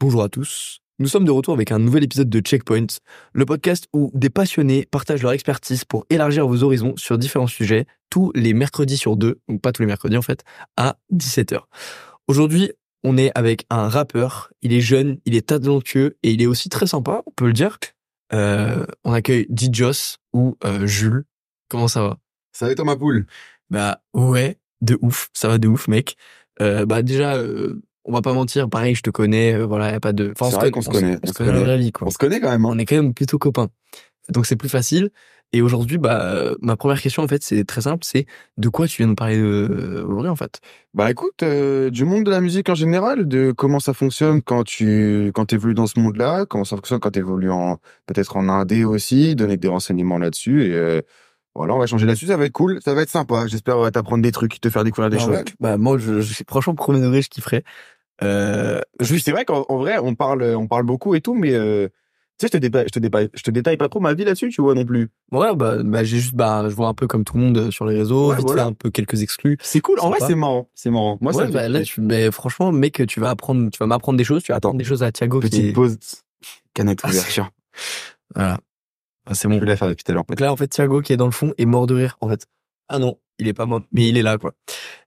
Bonjour à tous. Nous sommes de retour avec un nouvel épisode de Checkpoint, le podcast où des passionnés partagent leur expertise pour élargir vos horizons sur différents sujets, tous les mercredis sur deux, ou pas tous les mercredis en fait, à 17h. Aujourd'hui, on est avec un rappeur, il est jeune, il est talentueux et il est aussi très sympa, on peut le dire. On accueille Djos ou Jules. Comment ça va? Salut Thomas Poul. Bah ouais, de ouf, ça va de ouf mec. Déjà, on va pas mentir, pareil, je te connais, voilà, y a pas de... Enfin, c'est vrai qu'on se connaît. On se connaît dans la vraie vie, quoi. On se connaît quand même. On est quand même plutôt copains. Donc c'est plus facile. Et aujourd'hui, ma première question, en fait, c'est très simple, c'est de quoi tu viens nous parler aujourd'hui, en fait? Bah écoute, du monde de la musique en général, de comment ça fonctionne quand t'évolues dans ce monde-là, comment ça fonctionne quand t'évolues peut-être en indé aussi, donner des renseignements là-dessus et voilà, on va changer là-dessus, ça va être cool, ça va être sympa. J'espère t'apprendre des trucs, te faire découvrir des choses. Ouais. Bah moi, franchement, premier degré, je kifferais. C'est vrai qu'en vrai, on parle beaucoup et tout, mais tu sais, je te détaille pas trop ma vie là-dessus, tu vois non plus. Ouais, je vois un peu comme tout le monde sur les réseaux, Ouais, vite voilà. fait un peu quelques exclus. C'est cool, en vrai, Sympa. c'est marrant, c'est marrant. Moi, ça Ouais, me fait là, kiffer. mais franchement, mec, tu vas m'apprendre des choses, tu vas apprendre des choses à Thiago Petite pause, canette ouverture. Voilà. Ah, c'est Je bon. vais la faire depuis tout à l'heure. Donc là, en fait, Thiago qui est dans le fond est mort de rire, en fait. Ah non, il est pas mort, mais il est là, quoi.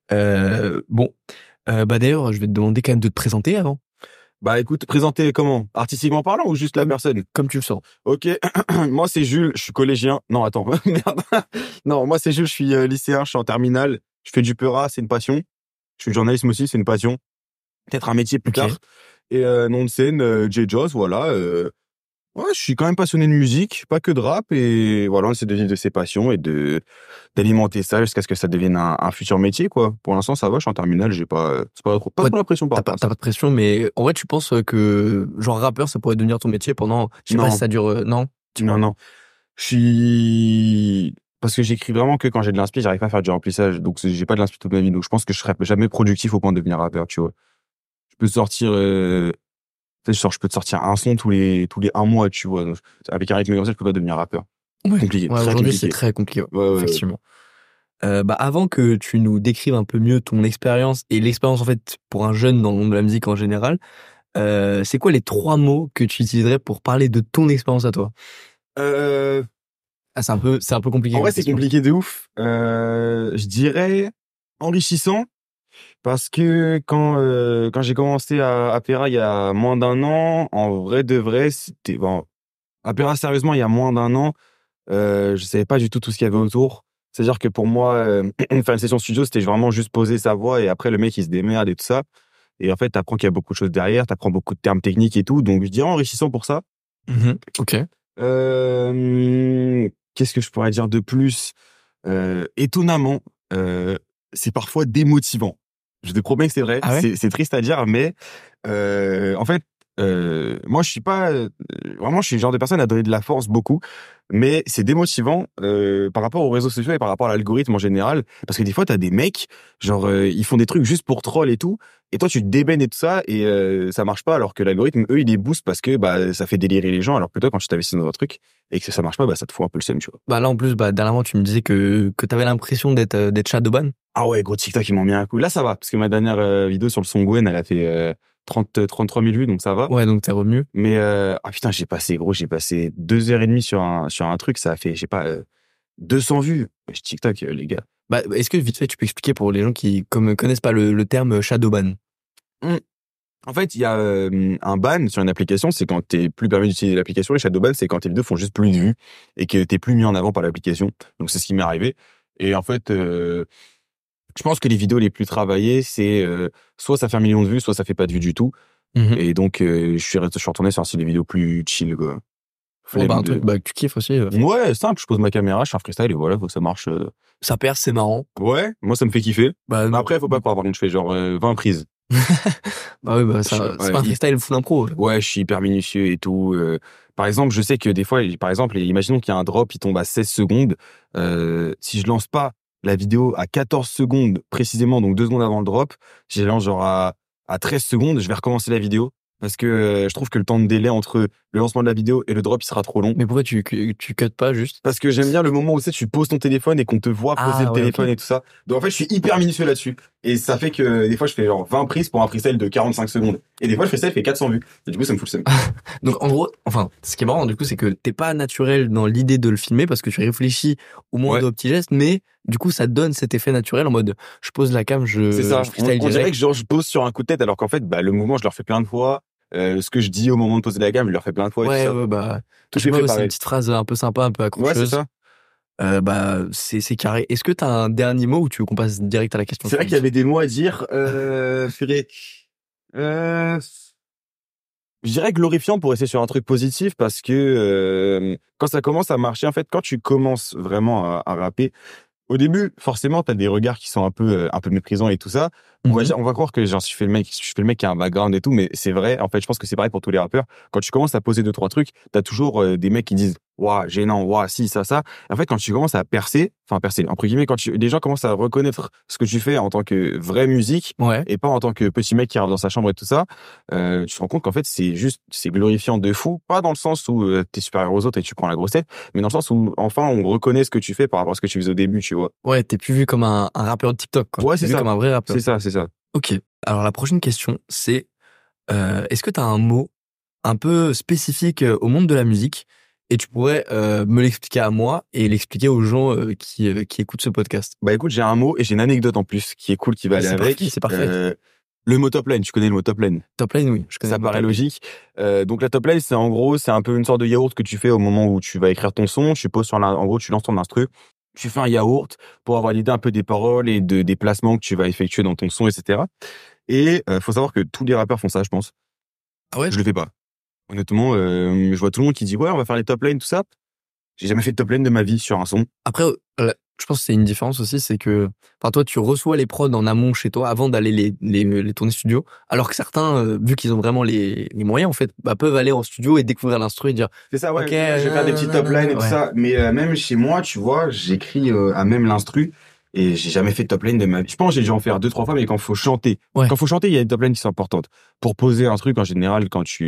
D'ailleurs, je vais te demander quand même de te présenter avant. Bah écoute, présenter comment? Artistiquement parlant ou juste la personne? Comme tu le sens. Ok, moi c'est Jules, je suis collégien. Non, attends, merde. Non, moi c'est Jules, je suis lycéen, je suis en terminale. Je fais du Peura, c'est une passion. Je suis journalisme aussi, c'est une passion. Peut-être un métier plus Ok. tard. Et nom de scène, Djos, voilà. Ouais, je suis quand même passionné de musique, pas que de rap. Et voilà, on essaie de vivre de ses passions et d'alimenter ça jusqu'à ce que ça devienne un futur métier, quoi. Pour l'instant, ça va, je suis en terminale, j'ai c'est pas trop la pression par rapport à T'as ça. pas de pression, mais en vrai, tu penses que, genre, rappeur, ça pourrait devenir ton métier pendant, je sais pas Non. si ça dure, non? Non. Parce que j'écris vraiment que quand j'ai de l'inspi, j'arrive pas à faire du remplissage. Donc, j'ai pas de l'inspi toute ma vie. Donc, je pense que je serais jamais productif au point de devenir rappeur, tu vois. Je peux sortir, tu sais, genre, je peux te sortir un son tous les un mois, tu vois. Donc, avec un rythme comme ça, je peux pas devenir rappeur. Ouais. Compliqué. Ouais, Très aujourd'hui, c'est compliqué. très compliqué, Ouais. effectivement. Avant que tu nous décrives un peu mieux ton expérience et l'expérience, en fait, pour un jeune dans le monde de la musique en général, c'est quoi les 3 mots que tu utiliserais pour parler de ton expérience à toi? Ah, c'est un peu compliqué. En comme vrai, c'est question. compliqué de ouf. Je dirais enrichissant. Parce que quand j'ai commencé à Pera il y a moins d'un an, en vrai de vrai, c'était bon. À Pera, sérieusement, il y a moins d'un an, je savais pas du tout ce qu'il y avait autour. C'est-à-dire que pour moi, faire une session studio, c'était vraiment juste poser sa voix et après le mec il se démerde et tout ça. Et en fait, t'apprends qu'il y a beaucoup de choses derrière, t'apprends beaucoup de termes techniques et tout. Donc je dirais enrichissant pour ça. Ok. Qu'est-ce que je pourrais dire de plus? Étonnamment, c'est parfois démotivant. Je te promets que c'est vrai. Ah ouais? C'est triste à dire, mais en fait, moi, je suis pas vraiment. Je suis le genre de personne à donner de la force beaucoup, mais c'est démotivant par rapport aux réseaux sociaux et par rapport à l'algorithme en général. Parce que des fois, t'as des mecs, genre, ils font des trucs juste pour troll et tout, et toi, tu te débènes et tout ça, et ça marche pas, alors que l'algorithme, eux, il les booste parce que bah ça fait délirer les gens. Alors que toi, quand tu t'investis dans un truc et que ça marche pas, bah ça te fout un peu le seum, tu vois. Bah là, en plus, dernièrement, tu me disais que t'avais l'impression d'être Shadowban. Ah ouais, gros TikTok, ils m'ont mis un coup. Là, ça va, parce que ma dernière vidéo sur le son Gwen, elle a fait 33 000 vues, donc ça va. Ouais, donc t'es revenu. Mais, putain, j'ai passé 2h30 sur un truc, ça a fait, je sais pas, 200 vues. Wesh, TikTok, les gars. Bah, est-ce que vite fait, tu peux expliquer pour les gens qui connaissent pas le terme Shadowban? En fait, il y a un ban sur une application, c'est quand t'es plus permis d'utiliser l'application, et shadowban, c'est quand tes vidéos font juste plus de vues et que t'es plus mis en avant par l'application. Donc, c'est ce qui m'est arrivé. Et en fait, je pense que les vidéos les plus travaillées, c'est soit ça fait 1 million de vues, soit ça fait pas de vues du tout. Et donc, je suis retourné sur un style de vidéo plus chill, quoi. Oh, bah, un truc que tu kiffes aussi. Ouais, simple, je pose ma caméra, je fais un freestyle et voilà, faut que ça marche. Ça perce, c'est marrant. Ouais, moi ça me fait kiffer. Bah, Mais après, faut pas croire, par contre, je fais genre 20 prises. bah oui, c'est pas un freestyle full impro. Ouais, je suis hyper minutieux et tout. Par exemple, je sais que des fois, par exemple, imaginons qu'il y a un drop, il tombe à 16 secondes. Si je lance pas la vidéo à 14 secondes précisément, donc 2 secondes avant le drop, si je lance genre à 13 secondes, je vais recommencer la vidéo. Parce que je trouve que le temps de délai entre le lancement de la vidéo et le drop il sera trop long. Mais pourquoi tu cut pas juste? Parce que j'aime bien le moment où tu poses ton téléphone et qu'on te voit poser le ouais, téléphone ok. et tout ça. Donc en fait, je suis hyper minutieux là-dessus. Et ça fait que des fois, je fais genre 20 prises pour un freestyle de 45 secondes. Et des fois, le freestyle fait 400 vues. Et du coup, ça me fout le seum. Donc en gros, enfin, ce qui est marrant du coup, c'est que t'es pas naturel dans l'idée de le filmer parce que tu réfléchis au moins Ouais. de petits gestes, mais du coup, ça donne cet effet naturel en mode, je pose la cam, C'est ça. je freestyle On dirait direct. que genre, je pose sur un coup de tête alors qu'en fait, bah, le mouvement, je le refais plein de fois. Ce que je dis au moment de poser la gamme, je le refais plein de fois et tout Ouais, ça. ouais, bah, Tout je sais est pas, ouais, c'est une préparé. petite phrase un peu sympa, un peu Ouais, c'est accrocheuse. ça. Bah, c'est carré. Est-ce que t'as un dernier mot ou tu veux qu'on passe direct à la question C'est vrai qu'il y suivante? avait des mots à dire. Purée. Euh, Je dirais glorifiant pour rester sur un truc positif parce que quand ça commence à marcher, en fait, quand tu commences vraiment à rapper, au début, forcément, t'as des regards qui sont un peu méprisants et tout ça. Mhm. On va croire que genre, je fais le mec qui a un background et tout, mais c'est vrai. En fait, je pense que c'est pareil pour tous les rappeurs. Quand tu commences à poser deux, trois trucs, t'as toujours des mecs qui disent, ouah, gênant, ouah, si, ça. Et en fait, quand tu commences à percer, entre guillemets, les gens commencent à reconnaître ce que tu fais en tant que vraie musique Ouais. et pas en tant que petit mec qui arrive dans sa chambre et tout ça, tu te rends compte qu'en fait, c'est glorifiant de fou. Pas dans le sens où t'es supérieur aux autres et tu prends la grosse tête, mais dans le sens où, enfin, on reconnaît ce que tu fais par rapport à ce que tu faisais au début, tu vois. Ouais, t'es plus vu comme un rappeur de TikTok, quoi. Ouais, T'es c'est vu ça. comme un vrai rappeur. C'est ça. Ok. Alors la prochaine question, c'est est-ce que tu as un mot un peu spécifique au monde de la musique et tu pourrais me l'expliquer à moi et l'expliquer aux gens qui écoutent ce podcast. Bah écoute, j'ai un mot et j'ai une anecdote en plus qui est cool, qui va aller C'est parfait, avec. c'est parfait. Le mot top line, tu connais le mot top line? Top line, oui, je connais Ça le mot paraît top line. logique. Donc la top line, c'est en gros, c'est un peu une sorte de yaourt que tu fais au moment où tu vas écrire ton son. Tu poses en gros, tu lances ton instru. Tu fais un yaourt pour avoir l'idée un peu des paroles et des placements que tu vas effectuer dans ton son, etc. Et faut savoir que tous les rappeurs font ça, je pense. Ah ouais? Je le fais pas. Honnêtement, je vois tout le monde qui dit ouais, on va faire les top lines, tout ça. J'ai jamais fait de top line de ma vie sur un son. Après, je pense que c'est une différence aussi, c'est que enfin, toi, tu reçois les prods en amont chez toi avant d'aller les tourner studio, alors que certains, vu qu'ils ont vraiment les moyens, en fait, bah, peuvent aller en studio et découvrir l'instru et dire C'est ça, ouais. ok, Je vais faire des petits top lines et tout ouais. ça. Mais même chez moi, tu vois, j'écris à même l'instru et j'ai jamais fait de top line de ma vie. Je pense que j'ai dû en faire deux, trois fois, mais quand faut chanter. Ouais. Quand faut chanter, il y a des top lines qui sont importantes. Pour poser un truc, en général,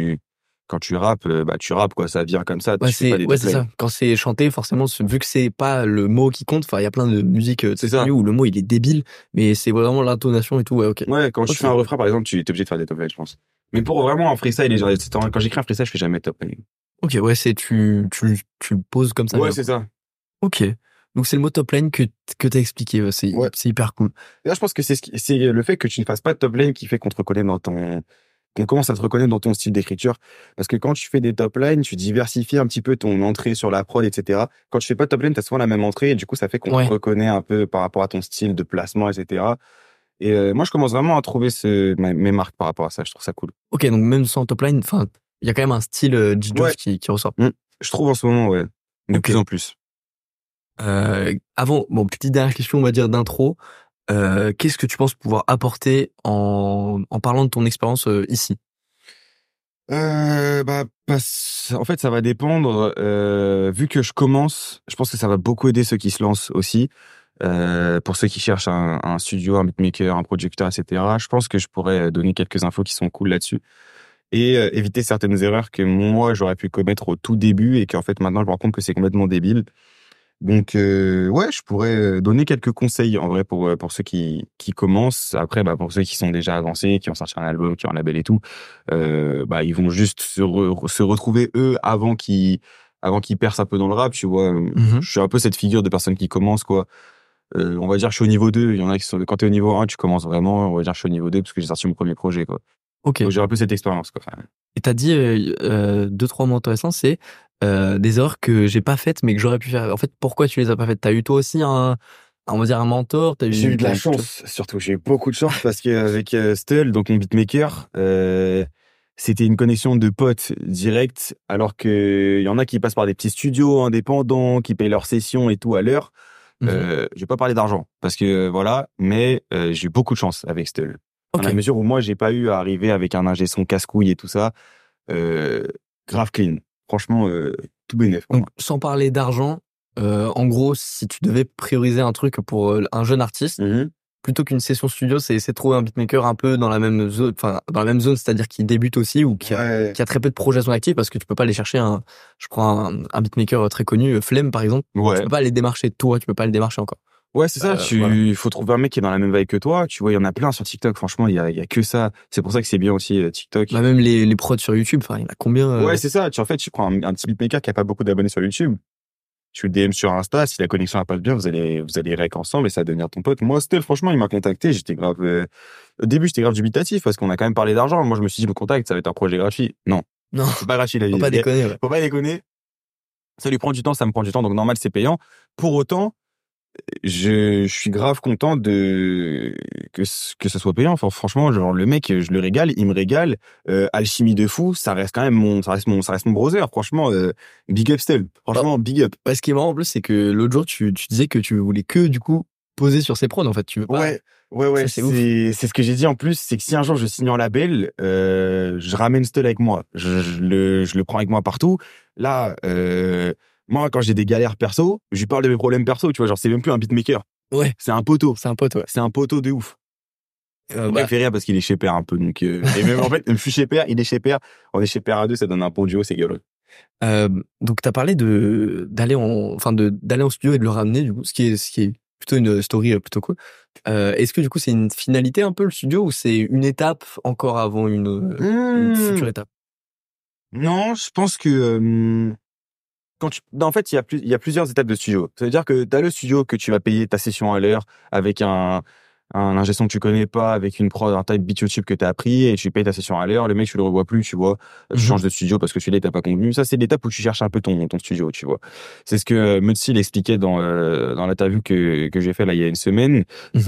quand tu rappes, bah, tu rappes, quoi. Ça vient comme ça. Ouais, Tu fais pas des top c'est lines. ça. Quand c'est chanté, forcément, vu que c'est pas le mot qui compte, enfin, il y a plein de musiques C'est très connues ça. où le mot il est débile, mais c'est vraiment l'intonation et tout. Ouais, ok. Ouais, quand je Ok. fais un refrain, par exemple, tu es obligé de faire des top lines, je pense. Mais pour vraiment un freestyle, quand j'écris un freestyle, je fais jamais de top line. Ok, ouais, tu le poses comme ça Ouais, vient, c'est quoi. ça. Ok. Donc c'est le mot top line que t'as expliqué. Ouais, Ouais. c'est hyper cool. Et là, je pense que c'est le fait que tu ne fasses pas de top lane qui fait qu'on te reconnaît qu'on commence à te reconnaître dans ton style d'écriture. Parce que quand tu fais des top lines, tu diversifies un petit peu ton entrée sur la prod, etc. Quand tu fais pas de top lane, t'as souvent la même entrée et du coup, ça fait qu'on te Ouais. reconnaît un peu par rapport à ton style de placement, etc. Et moi, je commence vraiment à trouver mes marques par rapport à ça. Je trouve ça cool. Ok, donc même sans top line, enfin, il y a quand même un style Ouais. J-Josh qui ressort. Mm. Je trouve en ce moment, ouais. De Ok. plus en plus. Bon, petite dernière question, on va dire d'intro. Qu'est-ce que tu penses pouvoir apporter en parlant de ton expérience ici? En fait, ça va dépendre. Vu que je commence, je pense que ça va beaucoup aider ceux qui se lancent aussi. Pour ceux qui cherchent un studio, un beatmaker, un producteur, etc. Je pense que je pourrais donner quelques infos qui sont cool là-dessus et éviter certaines erreurs que moi j'aurais pu commettre au tout début et qu'en fait maintenant je me rends compte que c'est complètement débile. Donc ouais, je pourrais donner quelques conseils en vrai pour ceux qui commencent. Après, bah pour ceux qui sont déjà avancés, qui ont sorti un album, qui ont un label et tout, bah ils vont juste se retrouver eux avant qu'ils percent un peu dans le rap, tu vois. Mhm. Je suis un peu cette figure de personne qui commence quoi. On va dire que je suis au niveau 2. Il y en a qui sont quand t'es au niveau 1, tu commences vraiment. On va dire que je suis au niveau 2 parce que j'ai sorti mon premier projet quoi. Ok. Donc j'ai un peu cette expérience quoi. Enfin, Et t'as dit deux, trois mots intéressants, c'est des erreurs que j'ai pas faites mais que j'aurais pu faire. En fait, pourquoi tu les as pas faites? T'as eu toi aussi on va dire un mentor, j'ai eu de t'as la eu chance, surtout. J'ai eu beaucoup de chance parce qu'avec Stull, donc mon beatmaker, c'était une connexion de potes direct, alors que il y en a qui passent par des petits studios indépendants, qui payent leurs sessions et tout à l'heure. Mhm. Je vais pas parler d'argent parce que voilà, mais j'ai eu beaucoup de chance avec Stull. Dans Ok. la mesure où moi, j'ai pas eu à arriver avec un ingé son casse-couille et tout ça, euh, grave clean. Franchement, tout bénef pour Donc moi. sans parler d'argent, en gros, si tu devais prioriser un truc pour un jeune artiste, Mhm. plutôt qu'une session studio, c'est essayer de trouver un beatmaker un peu dans la même zone, enfin dans la même zone, c'est-à-dire qui débute aussi ou qui a très peu de projets à son actif, parce que tu peux pas aller chercher je crois un beatmaker très connu, Flemme par exemple. Ouais. Tu peux pas aller démarcher toi, tu peux pas le démarcher encore. Ouais, c'est ça. Voilà. Faut trouver un mec qui est dans la même vibe que toi. Tu vois, il y en a plein sur TikTok. Franchement, il y a que ça. C'est pour ça que c'est bien aussi, TikTok. Bah même les prods sur YouTube, enfin il y en a combien Ouais, c'est ça. En fait, tu prends un petit beatmaker qui a pas beaucoup d'abonnés sur YouTube. Tu le DM sur Insta. Si la connexion passe bien, vous allez rec ensemble et ça va devenir ton pote. Moi, Stel, franchement, il m'a contacté. J'étais grave, au début, j'étais grave dubitatif parce qu'on a quand même parlé d'argent. Moi, je me suis dit, le contact, ça va être un projet gratuit. Non. Non, C'est pas gratuit, la vie. faut pas déconner. Ouais. Faut pas déconner. Ça lui prend du temps, ça me prend du temps. Donc, normal, c'est payant. Pour autant, je suis grave content que ça soit payant. Enfin, franchement, genre, le mec, je le régale, il me régale. Alchimie de fou, ça reste quand même ça reste mon brother. Franchement, big up Stel. Franchement, big up. Ce qui est marrant en plus, c'est que l'autre jour, tu disais que tu voulais que, du coup, poser sur ces prods, en fait. Tu veux pas. Ouais. Ça, c'est ouf. C'est ce que j'ai dit en plus, c'est que si un jour je signe en label, je ramène Stel avec moi. Je le prends avec moi partout. Là, moi, quand j'ai des galères perso, je lui parle de mes problèmes perso, tu vois, genre, c'est même plus un beatmaker. Ouais. C'est un poteau. C'est un pote, ouais. C'est un poteau de ouf. Il Bah, fait rire parce qu'il est chez Père un peu, donc, et même, en fait, même je suis chez Père, il est chez Père, on est chez Père à deux, ça donne un bon duo, c'est gueuleux. donc t'as parlé d'aller en studio et de le ramener, du coup, ce qui est plutôt une story plutôt cool. Est-ce que du coup c'est une finalité un peu le studio ou c'est une étape encore avant une future étape? Non, je pense que, en fait, il y a plusieurs étapes de studio. Ça veut dire que t'as le studio que tu vas payer ta session à l'heure avec un ingé son que tu connais pas, avec une prod, un type beat YouTube que t'as appris et tu payes ta session à l'heure. Le mec, tu le revois plus, tu vois. Tu changes de studio parce que celui-là, il t'a pas convenu. Ça, c'est l'étape où tu cherches un peu ton studio, tu vois. C'est ce que Mutsil expliquait dans l'interview que j'ai fait là il y a une semaine,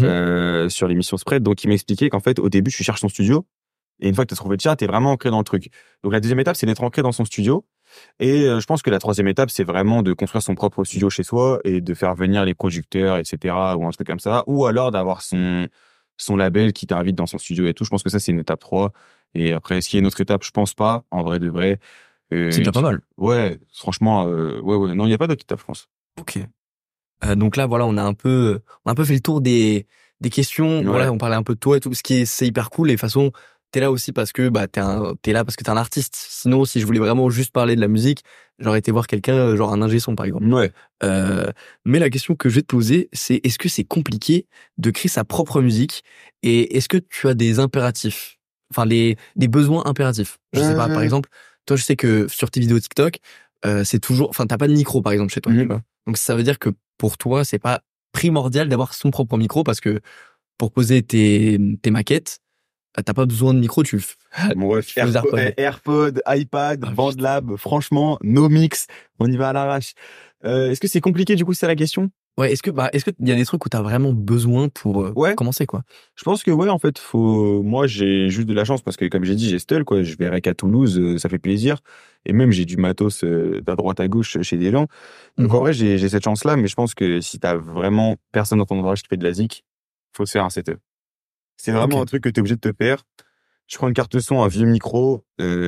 sur l'émission Spread. Donc, il m'expliquait qu'en fait, au début, tu cherches ton studio. Et une fois que tu as trouvé le tien, tu es vraiment ancré dans le truc. Donc la deuxième étape, c'est d'être ancré dans son studio. Et je pense que la troisième étape, c'est vraiment de construire son propre studio chez soi et de faire venir les producteurs, etc., ou un truc comme ça. Ou alors d'avoir son label qui t'invite dans son studio et tout. Je pense que ça, c'est une étape 3. Et après, est-ce qu'il y a une autre étape? Je pense pas, en vrai de vrai. C'est déjà pas mal. Ouais, franchement, ouais. Non, il n'y a pas d'autre étape, je pense. Ok. Donc là, voilà, on a un peu fait le tour des questions. Ouais. Voilà, on parlait un peu de toi et tout, c'est hyper cool. Et de toute façon, t'es là aussi parce que t'es là parce que t'es un artiste. Sinon, si je voulais vraiment juste parler de la musique, j'aurais été voir quelqu'un, genre un ingé son par exemple. Ouais. Mais la question que je vais te poser, c'est est-ce que c'est compliqué de créer sa propre musique et est-ce que tu as des impératifs, enfin des besoins impératifs. Je sais pas, par exemple, toi, je sais que sur tes vidéos TikTok, c'est toujours, enfin, t'as pas de micro par exemple chez toi. Tu vois. Donc ça veut dire que pour toi, c'est pas primordial d'avoir son propre micro parce que pour poser tes maquettes, t'as pas besoin de micro, tu Bon, AirPod, iPad, BandLab, franchement, no mix, on y va à l'arrache. Est-ce que c'est compliqué du coup, c'est la question? Ouais, est-ce que il y a des trucs où t'as vraiment besoin pour commencer quoi? Je pense que ouais, en fait, moi, j'ai juste de la chance parce que comme j'ai dit, j'ai Stel, quoi. Je vais rec à Toulouse, ça fait plaisir. Et même, j'ai du matos d'à droite à gauche chez des gens. Donc en vrai, j'ai cette chance-là, mais je pense que si t'as vraiment personne dans ton entourage qui fait de la zik, faut se faire un setup. C'est vraiment un truc que t'es obligé de te faire. Tu prends une carte son, un vieux micro,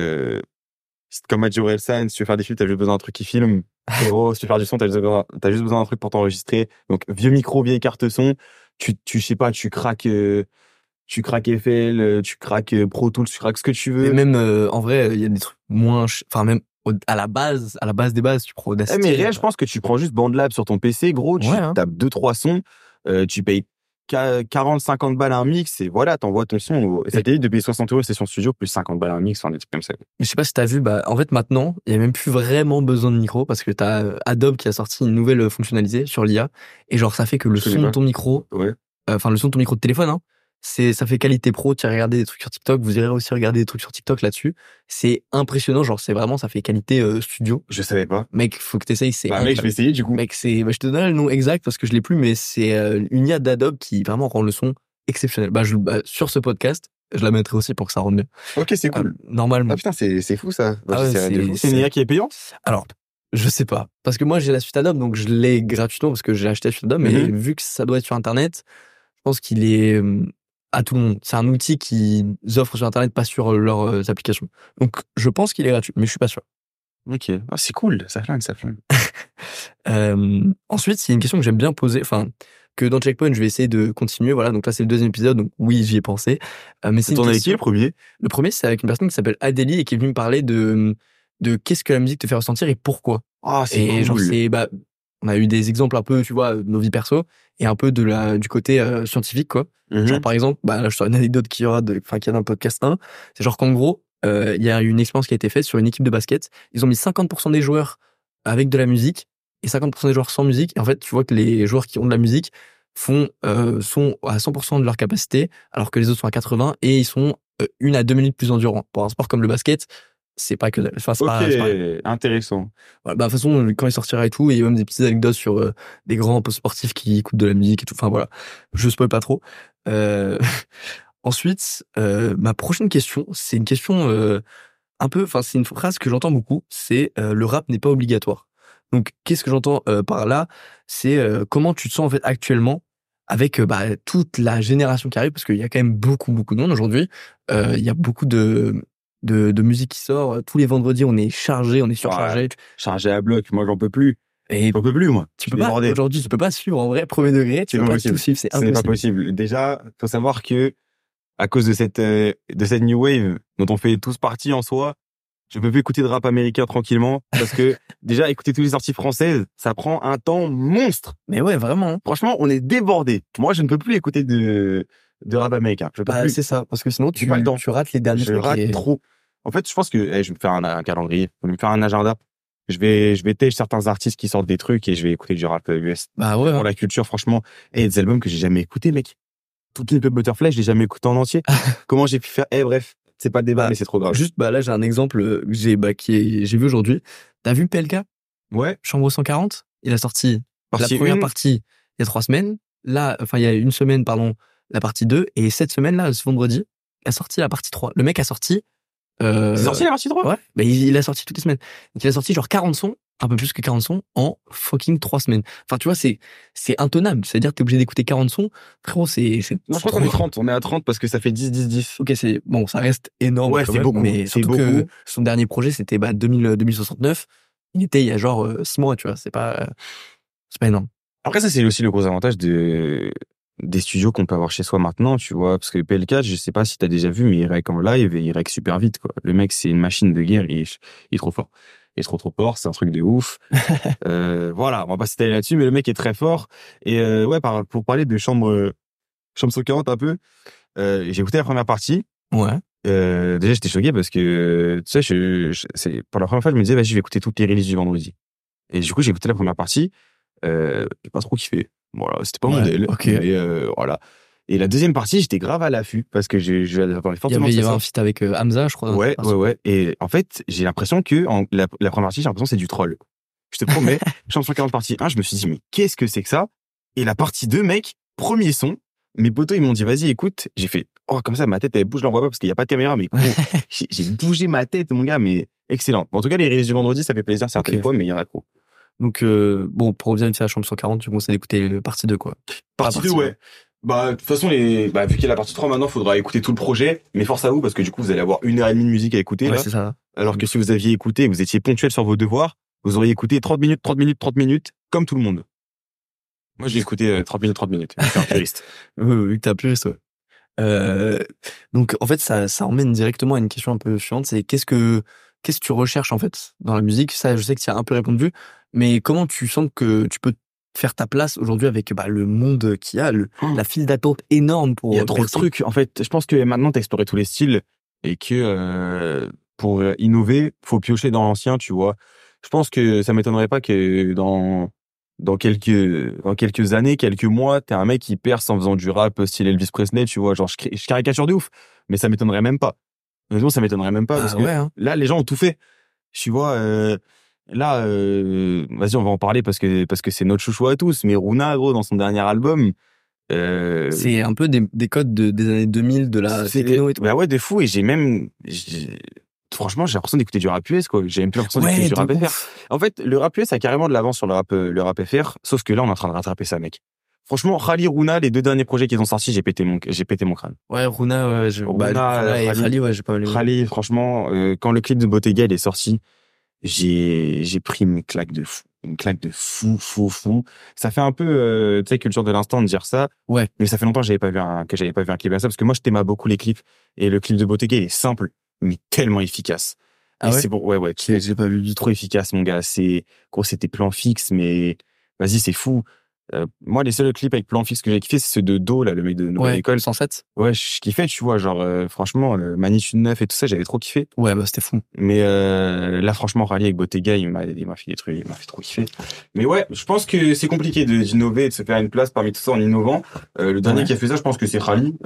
comme a dit Orelsan, si tu veux faire des films, t'as juste besoin d'un truc qui filme. Gros, si tu veux faire du son, t'as juste besoin d'un truc pour t'enregistrer. Donc, vieux micro, vieille carte son, je sais pas, tu craques FL, tu craques Pro Tools, tu craques ce que tu veux. Et même, en vrai, il y a des trucs moins, enfin, même à la base des bases, tu prends Audacity. Mais réel, je pense que tu prends juste BandLab sur ton PC, gros, tu tapes 2-3 sons, tu payes 40-50 balles un mix et voilà, t'envoies ton son. Ça t'est dit depuis 60 € session studio plus 50 balles un mix, enfin des trucs comme ça. Je sais pas si t'as vu, en fait maintenant, il y a même plus vraiment besoin de micro parce que t'as Adobe qui a sorti une nouvelle fonctionnalité sur l'IA et genre ça fait que le son de ton micro, enfin le son de ton micro de téléphone, hein, ça fait qualité pro. Tu as regardé des trucs sur TikTok, vous irez aussi regarder des trucs sur TikTok là-dessus. C'est impressionnant, genre c'est vraiment, ça fait qualité studio. Je savais pas. Mec, faut que t'essayes, c'est mec, je vais essayer du coup. Mec, je te donnerai le nom exact parce que je l'ai plus, mais c'est une IA d'Adobe qui vraiment rend le son exceptionnel. Sur ce podcast, je la mettrai aussi pour que ça rende mieux. Ok, c'est cool. Normalement. Ah putain, c'est fou ça. C'est une IA qui est payante? Alors, je sais pas. Parce que moi, j'ai la suite Adobe, donc je l'ai gratuitement parce que j'ai acheté la suite Adobe, mais vu que ça doit être sur Internet, je pense qu'il est à tout le monde. C'est un outil qu'ils offrent sur Internet, pas sur leurs applications. Donc, je pense qu'il est gratuit, mais je suis pas sûr. Ok. C'est cool. Ça flingue. Ensuite, c'est une question que j'aime bien poser. Enfin, que dans Checkpoint, je vais essayer de continuer. Voilà, donc là, c'est le 2e épisode, donc oui, j'y ai pensé. Mais c'est T'en as avec qui, le premier? Le premier, c'est avec une personne qui s'appelle Adélie et qui est venue me parler de qu'est-ce que la musique te fait ressentir et pourquoi. Ah, c'est Et genre, cool. on a eu des exemples un peu, tu vois, de nos vies perso et un peu du côté scientifique, quoi. Genre, par exemple, là, je sors une anecdote qu'il y a dans le podcast 1. C'est genre qu'en gros, il y a eu une expérience qui a été faite sur une équipe de basket. Ils ont mis 50% des joueurs avec de la musique et 50% des joueurs sans musique. Et en fait, tu vois que les joueurs qui ont de la musique sont à 100% de leur capacité, alors que les autres sont à 80 et ils sont 1 à 2 minutes plus endurants. Pour un sport comme le basket, c'est pas que, enfin, c'est Ok, pas intéressant. voilà, de toute façon, quand il sortira et tout, il y a même des petites anecdotes sur des grands sportifs qui écoutent de la musique et tout. Enfin voilà, je spoil pas trop. Euh, Ensuite, ma prochaine question, c'est une question c'est une phrase que j'entends beaucoup, c'est le rap n'est pas obligatoire. Donc, qu'est-ce que j'entends par là? C'est comment tu te sens en fait actuellement avec toute la génération qui arrive, parce qu'il y a quand même beaucoup de monde aujourd'hui. Il y a beaucoup de musique qui sort. Tous les vendredis, on est chargé, on est surchargé. Ouais, chargé à bloc, moi j'en peux plus. Et J'en peux plus, moi. tu peux pas, aujourd'hui, tu peux pas suivre en vrai, premier degré, tu C'est peux pas pas possible. tout suivre, c'est Ce n'est pas impossible. possible. Déjà, faut savoir que, à cause de cette new wave dont on fait tous partie en soi, je peux plus écouter de rap américain tranquillement parce que déjà écouter toutes les sorties françaises, ça prend un temps monstre. Mais ouais, vraiment. Franchement, on est débordé. Moi, je ne peux plus écouter de rap américain. Je peux plus. C'est ça, parce que sinon J'ai pas le temps. tu rates les derniers Je trucs. rate trop. En fait, je pense que je vais me faire un calendrier, je vais me faire un agenda. Je vais tester certains artistes qui sortent des trucs et je vais écouter du rap US. Bah ouais. Pour la culture, franchement. Et il y a des albums que j'ai jamais écoutés, mec. Tout Pimp a Butterfly, je l'ai jamais écouté en entier. Comment j'ai pu faire? Bref, c'est pas le débat, mais c'est trop grave. Juste, là, j'ai un exemple que j'ai vu aujourd'hui. T'as vu PLK? Ouais. Chambre 140? Il a sorti la première partie il y a 3 semaines. Là, enfin, il y a une semaine, pardon, la partie 2. Et cette semaine-là, ce vendredi, il a sorti la partie 3. Le mec a sorti... C'est sorti la partie 3? Ouais. Il a sorti toutes les semaines. Donc, il a sorti genre 40 sons, un peu plus que 40 sons, en fucking 3 semaines. Enfin, tu vois, c'est intenable. C'est-à-dire que t'es obligé d'écouter 40 sons. Frérot, Non, je crois qu'on est 30. On est à 30 parce que ça fait 10, 10, 10. Ok, ça reste énorme. Ouais, c'est beaucoup. Mais surtout que son dernier projet, c'était 2069. Il était il y a genre 6 mois, tu vois. C'est pas énorme. Après, ça, c'est aussi le gros avantage des studios qu'on peut avoir chez soi maintenant, tu vois. Parce que PLK, je sais pas si t'as déjà vu, mais il rec en live et il rec super vite, quoi. Le mec, c'est une machine de guerre, il est trop fort. Il est trop fort, c'est un truc de ouf. Voilà, on va pas s'étaler là-dessus, mais le mec est très fort. Et pour parler de chambre 140 un peu, j'ai écouté la première partie. Ouais. Déjà, j'étais choqué parce que, tu sais, c'est pour la première fois, je me disais, vas-y, je vais écouter toutes les releases du vendredi. Et du coup, j'ai écouté la première partie. J'ai pas trop kiffé. Voilà, c'était pas mon modèle. Ok. Mais voilà. Et la deuxième partie, j'étais grave à l'affût parce que j'attendais fortement. Il y avait un feat avec Hamza, je crois. Ouais. Et en fait, j'ai l'impression que la première partie, j'ai l'impression que c'est du troll. Je te promets, Chambre 140 partie 1, je me suis dit, mais qu'est-ce que c'est que ça? Et la partie 2, mec, premier son, mes potos, ils m'ont dit, vas-y, écoute. J'ai fait, comme ça, ma tête, elle bouge, je l'en vois pas parce qu'il y a pas de caméra, mais j'ai bougé ma tête, mon gars, mais excellent. En tout cas, les releases du vendredi, ça fait plaisir certaines fois, mais il y en a trop. Donc, pour revenir à la chambre 140, tu conseilles d'écouter le partie 2, quoi. Partie 2, ouais. De toute façon, vu qu'il y a la partie 3 maintenant, faudra écouter tout le projet. Mais force à vous, parce que du coup, vous allez avoir 1h30 de musique à écouter, ouais, là. C'est ça. Alors que si vous aviez écouté, vous étiez ponctuel sur vos devoirs, vous auriez écouté 30 minutes, comme tout le monde. Moi, j'ai écouté 30 minutes. Je suis un puriste. Oui, t'es un puriste, ouais. Donc, en fait, ça emmène directement à une question un peu chiante, c'est qu'est-ce que tu recherches, en fait, dans la musique? Ça, je sais que tu as un peu répondu, mais comment tu sens que tu peux faire ta place aujourd'hui avec le monde qu'il y a, la file d'attente énorme pour... Il y a trop de trucs. En fait, je pense que maintenant, t'as exploré tous les styles et que pour innover, faut piocher dans l'ancien, tu vois. Je pense que ça m'étonnerait pas que dans quelques années, quelques mois, t'es un mec qui perce en faisant du rap style Elvis Presley, tu vois. Genre, je caricature de ouf, mais ça m'étonnerait même pas. Honnêtement, ça m'étonnerait même pas parce que là, les gens ont tout fait. Tu vois, là, vas-y, on va en parler parce que c'est notre chouchou à tous. Mais Runa, gros, dans son dernier album, c'est un peu des codes des années 2000, de la techno et tout. Bah ouais, de fou. Et franchement, j'ai l'impression d'écouter du rap US, quoi. J'ai même plus l'impression d'écouter du rap FR. En fait, le rap US a carrément de l'avance sur le rap FR. Sauf que là, on est en train de rattraper ça, mec. Franchement, Khali, Runa, les 2 derniers projets qu'ils ont sortis, j'ai pété mon crâne. Ouais, Runa, Runa et Khali, ouais, j'ai pas mal aimé. Khali, franchement, quand le clip de Bottega il est sorti, j'ai pris une claque de fou. une claque de fou. Ça fait un peu, tu sais, culture de l'instant de dire ça. Ouais. Mais ça fait longtemps que j'avais pas vu un clip à ça, parce que moi, je t'aimais beaucoup les clips. Et le clip de Bottega, il est simple, mais tellement efficace. Ah Et ouais? c'est bon, ouais, j'ai pas vu du trop efficace, mon gars. Gros, c'était plan fixe, mais vas-y, c'est fou. Moi, les seuls clips avec plan fixe que j'ai kiffé, c'est ceux de Do, là, le mec de Nouvelle Ouais, École. 107? Ouais, je kiffais, tu vois, genre, franchement, Magnitude 9 et tout ça, j'avais trop kiffé. Ouais, bah, c'était fou. Mais là, franchement, Rally avec Bottega, il m'a fait des trucs, il m'a fait trop kiffer. Mais ouais, je pense que c'est compliqué d'innover et de se faire une place parmi tout ça en innovant. Le dernier qui a fait ça, je pense que c'est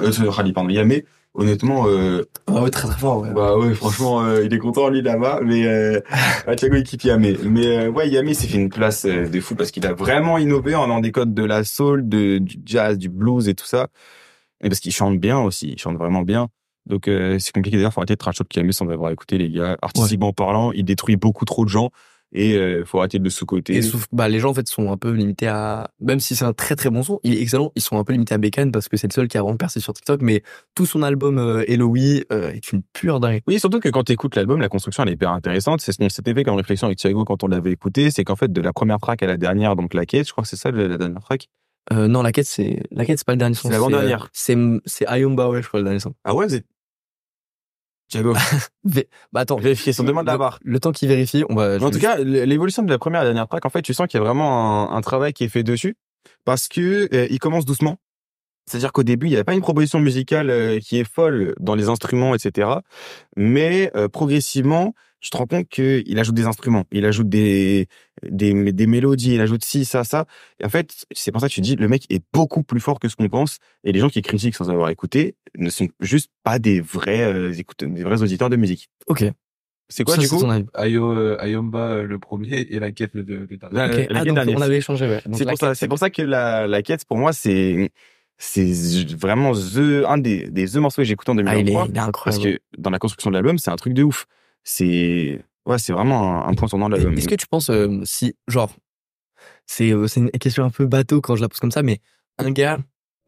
Yamé. Honnêtement, Ah ouais, très très fort, ouais. bah ouais, franchement, il est content lui là-bas, mais Thiago il kiffe Yamé. Mais ouais, Yamé s'est fait une place de fou parce qu'il a vraiment innové en des codes de la soul, du jazz, du blues et tout ça. Et parce qu'il chante bien aussi, il chante vraiment bien. Donc c'est compliqué d'ailleurs, faut arrêter de trash talk Yamé sans avoir écouté les gars. Artistiquement parlant, il détruit beaucoup trop de gens et faut arrêter de le sous-côté. Et sauf, bah, les gens, en fait, sont un peu limités à, même si c'est un très très bon son, il est excellent, ils sont un peu limités à Bécane parce que c'est le seul qui a vraiment percé sur TikTok, mais tout son album, Eloï, est une pure dingue. Oui, surtout que quand tu écoutes l'album, la construction elle est hyper intéressante. C'est ce qu'on s'était fait comme réflexion avec Thiago quand on l'avait écouté, c'est qu'en fait de la première track à la dernière, donc la quête, je crois que c'est ça la dernière track. Non, la quête, c'est pas le dernier son. C'est l'avant-dernière. C'est Ayomba, ouais, je crois, le dernier son. Ah ouais, c'est Thiago. Bah, attends. Vérifier, son demande la barre. Le temps qu'il vérifie, on va. En tout cas, l'évolution de la première à la dernière track, en fait, tu sens qu'il y a vraiment un travail qui est fait dessus parce que il commence doucement. C'est-à-dire qu'au début, il n'y avait pas une proposition musicale qui est folle dans les instruments, etc. Mais progressivement, je te rends compte qu'il ajoute des instruments, il ajoute des mélodies, il ajoute ci, ça. Et en fait, c'est pour ça que tu dis, le mec est beaucoup plus fort que ce qu'on pense. Et les gens qui critiquent sans avoir écouté ne sont juste pas des vrais des vrais auditeurs de musique. Ok. C'est quoi Ça, du coup Ayomba le premier et la quête le dernier. Ok. La quête Donc dernière. on avait échangé, ouais. Donc, C'est pour ça que la quête, pour moi, c'est vraiment un des morceaux que j'ai écouté en il est 2023. incroyable. Parce que dans la construction de l'album, c'est un truc de ouf. C'est vraiment un point tournant de l'album. Est-ce que tu penses, si, genre, c'est une question un peu bateau quand je la pose comme ça, mais un gars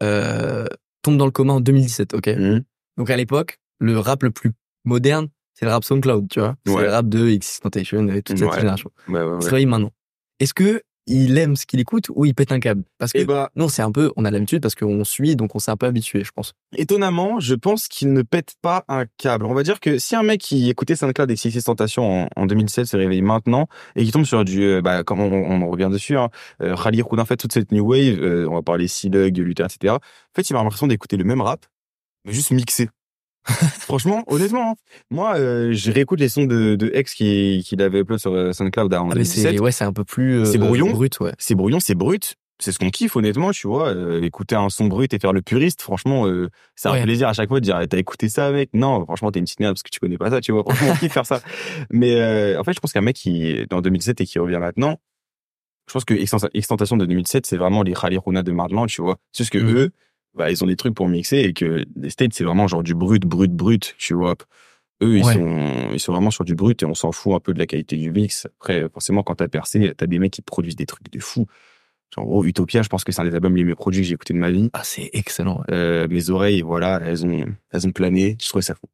tombe dans le coma en 2017, ok? Donc à l'époque, le rap le plus moderne, c'est le rap SoundCloud, tu vois? C'est le rap de XXXTentacion et toute cette génération. C'est vrai maintenant. Est-ce que il aime ce qu'il écoute ou il pète un câble? Parce que non, c'est un peu, on a l'habitude parce qu'on suit, donc on s'est un peu habitué, je pense. Étonnamment, je pense qu'il ne pète pas un câble. On va dire que si un mec qui écoutait SoundCloud et XXXTentacion en 2007 se réveille maintenant et qui tombe sur du, comme on en revient dessus, Khalid Roudin, en fait, toute cette new wave, on va parler Silug, Luther, etc. En fait, il va avoir l'impression d'écouter le même rap, mais juste mixé. Franchement, honnêtement, moi, je réécoute les sons de X qu'il avait upload sur SoundCloud en 2017. C'est un peu plus c'est brouillon, brut, ouais. C'est brouillon, c'est brut. C'est ce qu'on kiffe, honnêtement, tu vois. Écouter un son brut et faire le puriste, franchement, c'est un plaisir à chaque fois de dire, t'as écouté ça, mec? Non, franchement, t'es une petite merde parce que tu connais pas ça, tu vois. Franchement, on kiffe faire ça. Mais en fait, je pense qu'un mec qui est en 2007 et qui revient maintenant, je pense que Extentation de 2007, c'est vraiment les Khalid Rouna de maintenant, tu vois. C'est juste que eux, ils ont des trucs pour mixer et que les States, c'est vraiment genre du brut, tu vois. Eux, ils sont vraiment sur du brut et on s'en fout un peu de la qualité du mix. Après, forcément, quand t'as percé, t'as des mecs qui te produisent des trucs de fou. Genre, Utopia, je pense que c'est un des albums les mieux produits que j'ai écouté de ma vie. Ah, c'est excellent. Mes oreilles, voilà, elles ont plané. Je trouvais ça fou.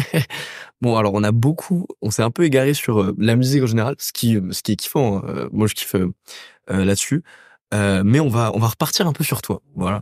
Bon, alors, on s'est un peu égaré sur la musique en général, ce qui est kiffant. Moi, je kiffe là-dessus. Mais on va repartir un peu sur toi. Voilà.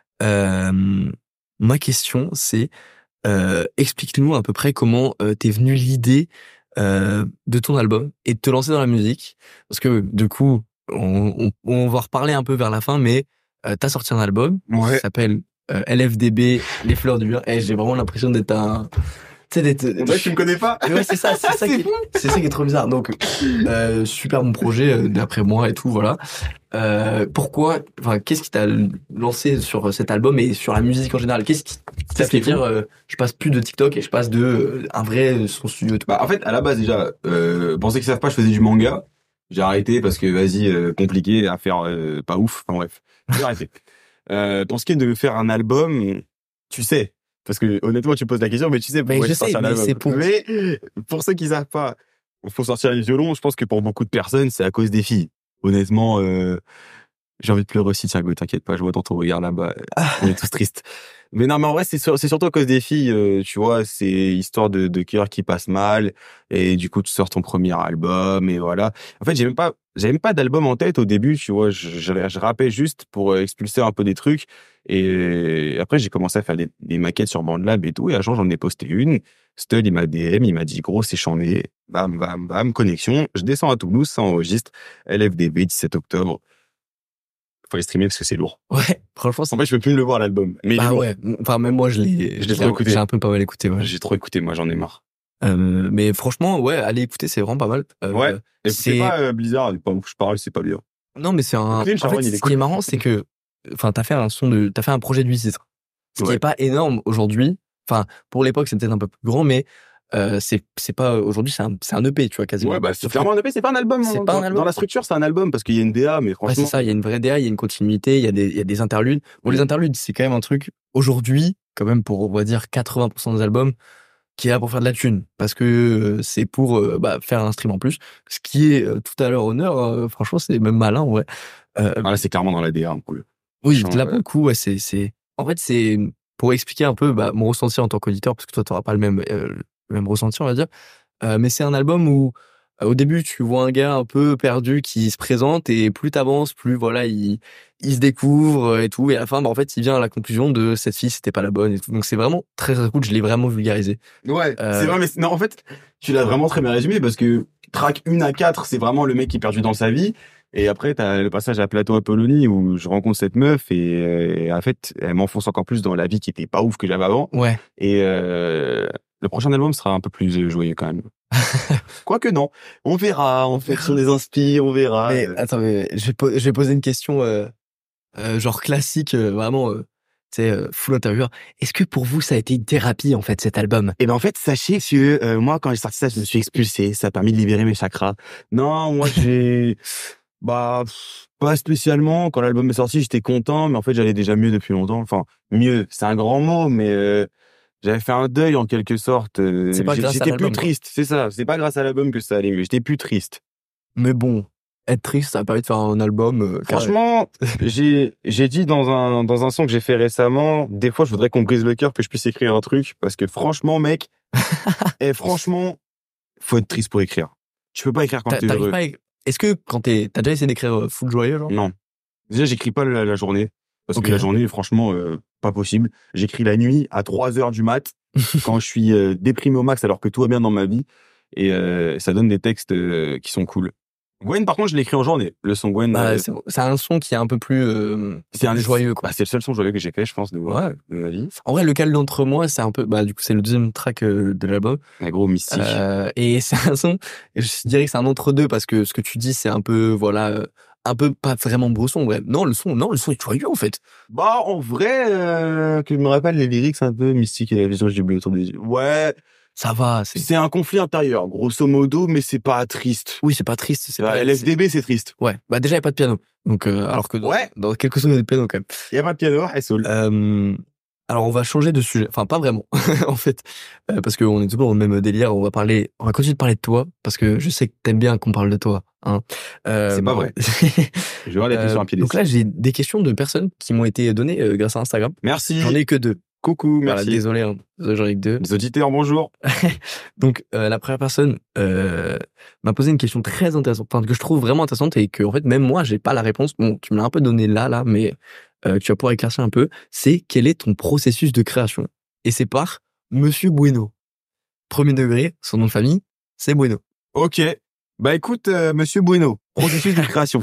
Ma question, c'est explique-nous à peu près comment t'es venue l'idée de ton album et de te lancer dans la musique, parce que du coup on va reparler un peu vers la fin, mais t'as sorti un album qui s'appelle LFDB, Les Fleurs du Mur, et j'ai vraiment l'impression d'être un... Tu sais, tu me connais pas? Ouais, c'est ça, c'est ça qui est trop bizarre. Donc, super bon projet, d'après moi et tout, voilà. Qu'est-ce qui t'a lancé sur cet album et sur la musique en général? Qu'est-ce qui t'a fait dire, je passe plus de TikTok et je passe de un vrai son studio? En fait, à la base, déjà, pour ceux qui savent pas, je faisais du manga. J'ai arrêté parce que, compliqué à faire, pas ouf. Enfin bref, j'ai arrêté. Pour ce qui est de faire un album, tu sais. Parce que honnêtement, tu poses la question, mais tu sais pourquoi je sortir un album. Mais pour ceux qui savent pas, il faut sortir les violons. Je pense que pour beaucoup de personnes, c'est à cause des filles. Honnêtement, j'ai envie de pleurer aussi, Thiago. T'inquiète pas, je vois dans ton regard là-bas. On est tous tristes. Mais non, mais en vrai, c'est surtout à cause des filles, tu vois, c'est histoire de cœur qui passe mal, et du coup, tu sors ton premier album, et voilà. En fait, j'avais même pas d'album en tête au début, tu vois, je rappais juste pour expulser un peu des trucs, et après, j'ai commencé à faire des maquettes sur BandLab et tout, et un jour, j'en ai posté une. Stud, il m'a DM, il m'a dit, gros, c'est chambé, bam, bam, bam, connexion, je descends à Toulouse, ça enregistre, LFDB, 17 octobre. Faut les streamer parce que c'est lourd. Ouais, franchement, En fait, je peux plus me le voir, l'album. Mais il est bah lourd. ouais. Enfin, même moi, Je l'ai trop écouté. j'ai un peu pas mal écouté, ouais. J'ai trop écouté, moi, j'en ai marre. Mais franchement, ouais, allez écouter, c'est vraiment pas mal. Ouais. Écoutez c'est, pas Blizzard, pas où je parle, c'est pas bien. non, mais c'est un, Écoutez, le en Charbonne, fait, il est ce qui est cool. marrant, c'est que, enfin, t'as fait un projet de 8 titres. Ce qui Ouais. est pas énorme aujourd'hui. Enfin, pour l'époque, c'est peut-être un peu plus grand, mais, c'est pas, aujourd'hui, c'est un EP, tu vois, quasiment. Ouais, bah, c'est Sauf clairement un EP, c'est pas un album. c'est hein. pas un Dans album. la structure, c'est un album parce qu'il y a une DA, mais Ouais, franchement. c'est ça, il y a une vraie DA, il y a une continuité, il y a des interludes. Bon, les Mm. interludes, c'est quand même un truc, aujourd'hui, quand même, pour, on va dire, 80% des albums, qui est là pour faire de la thune. Parce que c'est pour faire un stream en plus. Ce qui est tout à leur honneur, franchement, c'est même malin, ouais. Ah, là, c'est clairement dans la DA, un peu. Oui, Franchement, là, pour le coup, ouais, en fait, c'est, pour expliquer un peu, mon ressenti en tant qu'auditeur, parce que toi, t'auras pas le même ressenti, on va dire. Mais c'est un album où, au début, tu vois un gars un peu perdu qui se présente, et plus t'avances, plus, voilà, il se découvre et tout. Et à la fin, en fait, il vient à la conclusion de cette fille, c'était pas la bonne et tout. Donc c'est vraiment très, très cool. Je l'ai vraiment vulgarisé. Ouais, Euh, c'est vrai, mais non, en fait, tu l'as vraiment très bien résumé parce que track 1 à 4, c'est vraiment le mec qui est perdu dans sa vie. Et après, t'as le passage à Plateau Apollonie où je rencontre cette meuf et en fait, elle m'enfonce encore plus dans la vie qui était pas ouf que j'avais avant. Ouais. Et le prochain album sera un peu plus joyeux quand même. Quoique non, on verra en fonction des inspi, on verra. Mais attends, mais je vais poser une question genre classique, vraiment, tu sais, full intervieweur. Est-ce que pour vous, ça a été une thérapie, en fait, cet album? Et ben en fait, sachez que moi, quand j'ai sorti ça, je me suis expulsé. Ça a permis de libérer mes chakras. Non, moi j'ai pas spécialement. Quand l'album est sorti, j'étais content, mais en fait, j'allais déjà mieux depuis longtemps. Enfin, mieux, c'est un grand mot, mais j'avais fait un deuil en quelque sorte. C'est pas grâce à J'étais l'album, plus quoi. triste, c'est ça. C'est pas grâce à l'album que ça allait mieux. J'étais plus triste. Mais bon, être triste, ça a permis de faire un album carré. Franchement, j'ai dit dans un son que j'ai fait récemment, des fois, je voudrais qu'on me brise le cœur, que je puisse écrire un truc, parce que franchement, mec, franchement, faut être triste pour écrire. Tu peux pas écrire quand t'es T'arrives heureux. pas est-ce que quand t'as déjà essayé d'écrire full joyeux, genre? Non. Déjà, j'écris pas la journée. Parce Ok. que la journée, franchement, pas possible. J'écris la nuit à 3 heures du mat, quand je suis déprimé au max alors que tout va bien dans ma vie. Et ça donne des textes qui sont cool. Gwen, par contre, je l'écris en journée. Le son Gwen, C'est un son qui est un peu plus c'est un joyeux, quoi. Bah, c'est le seul son joyeux que j'ai fait, je pense, de Ouais. ma vie. En vrai, lequel d'entre moi, c'est un peu, du coup, c'est le deuxième track de l'album. Un gros mystique. Et c'est un son, je dirais que c'est un entre-deux, parce que ce que tu dis, c'est un peu, voilà, un peu pas vraiment bresson, ouais. Non, le son est joyeux, en fait. Bah, en vrai, que je me rappelle les lyrics un peu mystiques et la vision du bleu autour des yeux. Ouais, Ça va, c'est un conflit intérieur, grosso modo, mais c'est pas triste. oui, c'est pas triste, c'est pas, LFDB, c'est triste. ouais. Bah, déjà, il y a pas de piano. Donc, alors que Ouais. dans quelques sons, il y a des pianos, quand même. Il y a pas de piano, et soul. Alors on va changer de sujet, enfin pas vraiment en fait, parce qu'on est toujours dans le même délire. On va continuer de parler de toi parce que je sais que t'aimes bien qu'on parle de toi. Hein. C'est pas vrai. Je vais voir les questions à pied donc là j'ai des questions de personnes qui m'ont été données grâce à Instagram. Merci. J'en ai que 2. Coucou, Voilà, merci. désolé, hein. J'en ai que 2. Les auditeurs, bonjour. Donc la première personne m'a posé une question très intéressante, enfin, que je trouve vraiment intéressante et que en fait même moi j'ai pas la réponse. Bon, tu me l'as un peu donné là, mais tu vas pouvoir éclaircir un peu. C'est quel est ton processus de création? Et c'est par Monsieur Bueno. Premier degré, son nom de famille, c'est Bueno. Ok. Bah écoute, Monsieur Bueno, processus de création.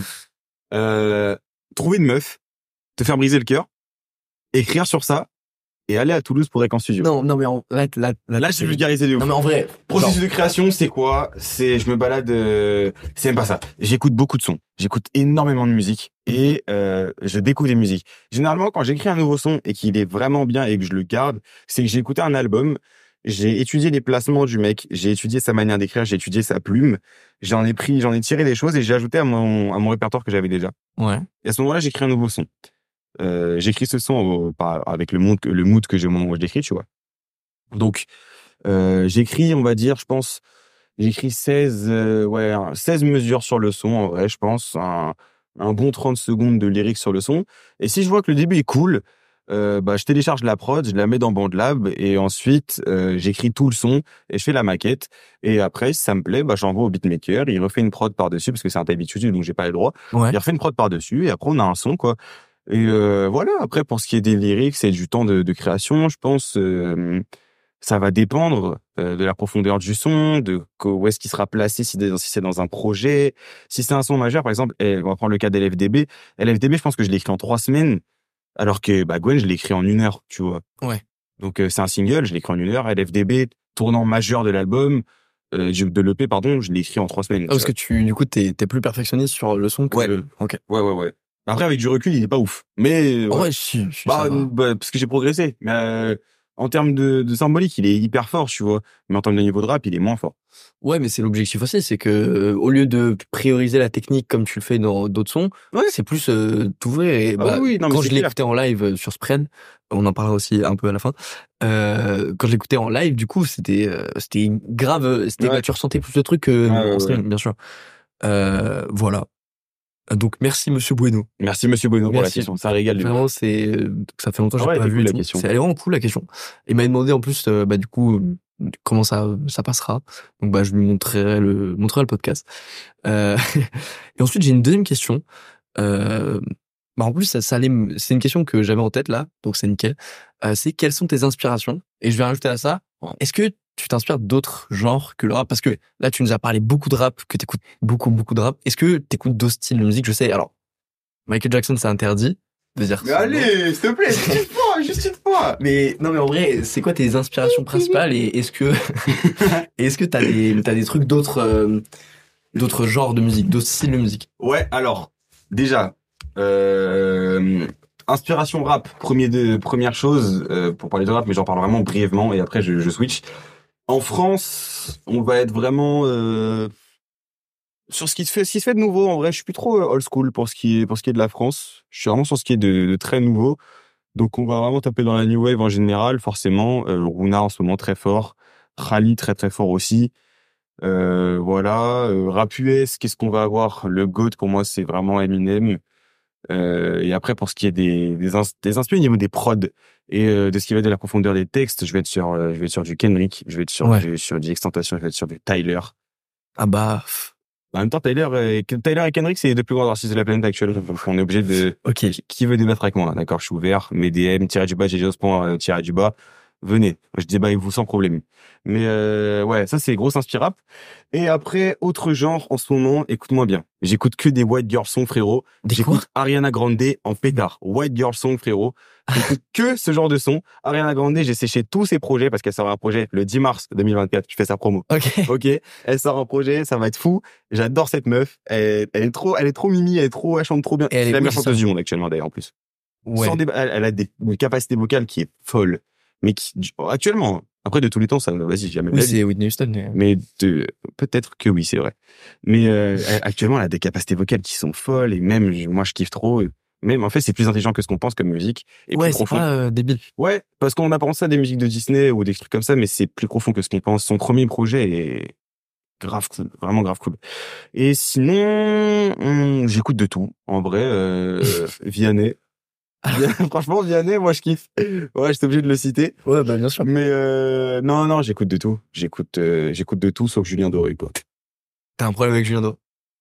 Trouver une meuf, te faire briser le cœur, écrire sur ça, et aller à Toulouse pour Récan Studio. Non, mais Là, j'ai vulgarisé de ouf. Non, mais en vrai, Processus de création, c'est quoi? C'est, je me balade, c'est même pas ça. J'écoute beaucoup de sons. J'écoute énormément de musique et je découvre des musiques. Généralement, quand j'écris un nouveau son et qu'il est vraiment bien et que je le garde, c'est que j'ai écouté un album, j'ai étudié les placements du mec, j'ai étudié sa manière d'écrire, j'ai étudié sa plume, j'en ai tiré des choses et j'ai ajouté à mon répertoire que j'avais déjà. ouais. Et à ce moment-là, j'écris un nouveau son. J'écris ce son avec le mood que j'ai au moment où je l'écris, tu vois. Donc, j'écris, on va dire, je pense, j'écris 16 mesures sur le son, en vrai, je pense, un bon 30 secondes de lyrics sur le son. Et si je vois que le début est cool, je télécharge la prod, je la mets dans BandLab et ensuite j'écris tout le son et je fais la maquette. Et après, si ça me plaît, j'envoie au beatmaker, il refait une prod par-dessus parce que c'est un type beat studio donc j'ai pas les droits. Ouais. Il refait une prod par-dessus et après on a un son quoi. Et voilà, après pour ce qui est des lyrics, c'est du temps de création, je pense ça va dépendre de la profondeur du son, où est-ce qu'il sera placé si c'est dans un projet. Si c'est un son majeur, par exemple, on va prendre le cas d'LFDB. LFDB, je pense que je l'ai écrit en 3 semaines, alors que Gwen, je l'ai écrit en 1 heure, tu vois. Ouais. Donc c'est un single, je l'ai écrit en 1 heure. LFDB, tournant majeur de l'album, de l'EP, pardon, je l'ai écrit en 3 semaines. Parce que du coup, t'es plus perfectionniste sur le son que... Ouais. Ok. Ouais. Après, avec du recul, il est pas ouf. Mais Ouais, si, ça va. parce que j'ai progressé. Mais en termes de symbolique, il est hyper fort, tu vois. Mais en termes de niveau de rap, il est moins fort. Ouais, mais c'est l'objectif aussi, c'est que au lieu de prioriser la technique comme tu le fais dans d'autres sons, c'est plus t'ouvrir. Et oui, non, mais quand c'est je l'ai clair. écouté en live sur Spren, on en parlera aussi un peu à la fin. Quand je l'écoutais en live, du coup, c'était grave. Tu ressentais plus de trucs que en stream, bien sûr. Voilà. Donc merci Monsieur Bueno. Merci Monsieur Bueno pour la question. Ça régale. Vraiment, ça fait longtemps que j'ai pas vu cool, et la tout. question. Elle est vraiment cool la question. Il m'a demandé en plus, du coup, comment ça passera. Donc je lui montrerai le podcast. Et ensuite j'ai une deuxième question. En plus c'est une question que j'avais en tête là, donc c'est nickel. C'est quelles sont tes inspirations? Et je vais rajouter à ça. Est-ce que tu t'inspires d'autres genres que le rap? Parce que là, tu nous as parlé beaucoup de rap, que t'écoutes beaucoup de rap. Est-ce que t'écoutes d'autres styles de musique? Je sais, alors, Michael Jackson, c'est interdit de dire Mais ça. allez, s'il te plaît, juste une fois. Mais, non, mais en vrai, c'est quoi tes inspirations principales et est-ce que t'as des trucs d'autres genres de musique, d'autres styles de musique? Ouais, alors, déjà, inspiration rap, première chose, pour parler de rap, mais j'en parle vraiment brièvement et après je switch. En France, on va être vraiment sur ce qui se fait de nouveau. En vrai, je suis plus trop old school pour ce qui est de la France. Je suis vraiment sur ce qui est de très nouveau. Donc, on va vraiment taper dans la new wave en général, forcément. Runa en ce moment très fort, Khali très très fort aussi. Voilà. Rap US, qu'est-ce qu'on va avoir? Le GOAT pour moi, c'est vraiment Eminem. Et après, pour ce qui est des inspirations au niveau des prods et de ce qui va être de la profondeur des textes, je vais être sur du Kendrick, je vais être sur du Extentation, je vais être sur du Tyler. Ah En même temps, Tyler et Kendrick, c'est les 2 plus grands artistes de la planète actuelle. Donc, on est obligé de... Ok. Qui veut débattre avec moi? D'accord, je suis ouvert. Mes DM, @GGOS._, venez. Je débat avec vous sans problème. Mais ouais, ça, c'est grosse inspirable. Et après, autre genre, en ce moment, écoute-moi bien. J'écoute que des white girl songs, frérot. J'écoute Ariana Grande en pétard. White girl song, frérot. J'écoute que ce genre de son. Ariana Grande, j'ai séché tous ses projets parce qu'elle sort un projet le 10 mars 2024. Je fais sa promo. Ok. Elle sort un projet, ça va être fou. J'adore cette meuf. Elle est trop mimi, elle chante trop bien. C'est la meilleure chanteuse du monde actuellement, d'ailleurs, en plus. Ouais. Elle a une capacité vocale qui est folle. Mais actuellement, après de tous les temps, ça, vas-y, jamais. Oui, c'est Whitney Houston. Mais peut-être que oui, c'est vrai. Mais actuellement, elle a des capacités vocales qui sont folles et même moi, je kiffe trop. Même en fait, c'est plus intelligent que ce qu'on pense comme musique. Et ouais, plus c'est profond. pas débile. Ouais, parce qu'on a pensé à des musiques de Disney ou des trucs comme ça, mais c'est plus profond que ce qu'on pense. Son premier projet est grave cool, vraiment grave cool. Et sinon, j'écoute de tout. En vrai, Vianney. Franchement, Vianney, moi je kiffe. Ouais, j'étais obligé de le citer. Ouais, bien sûr. Mais non, j'écoute de tout. J'écoute de tout sauf Julien Doré, quoi. T'as un problème avec Julien Doré?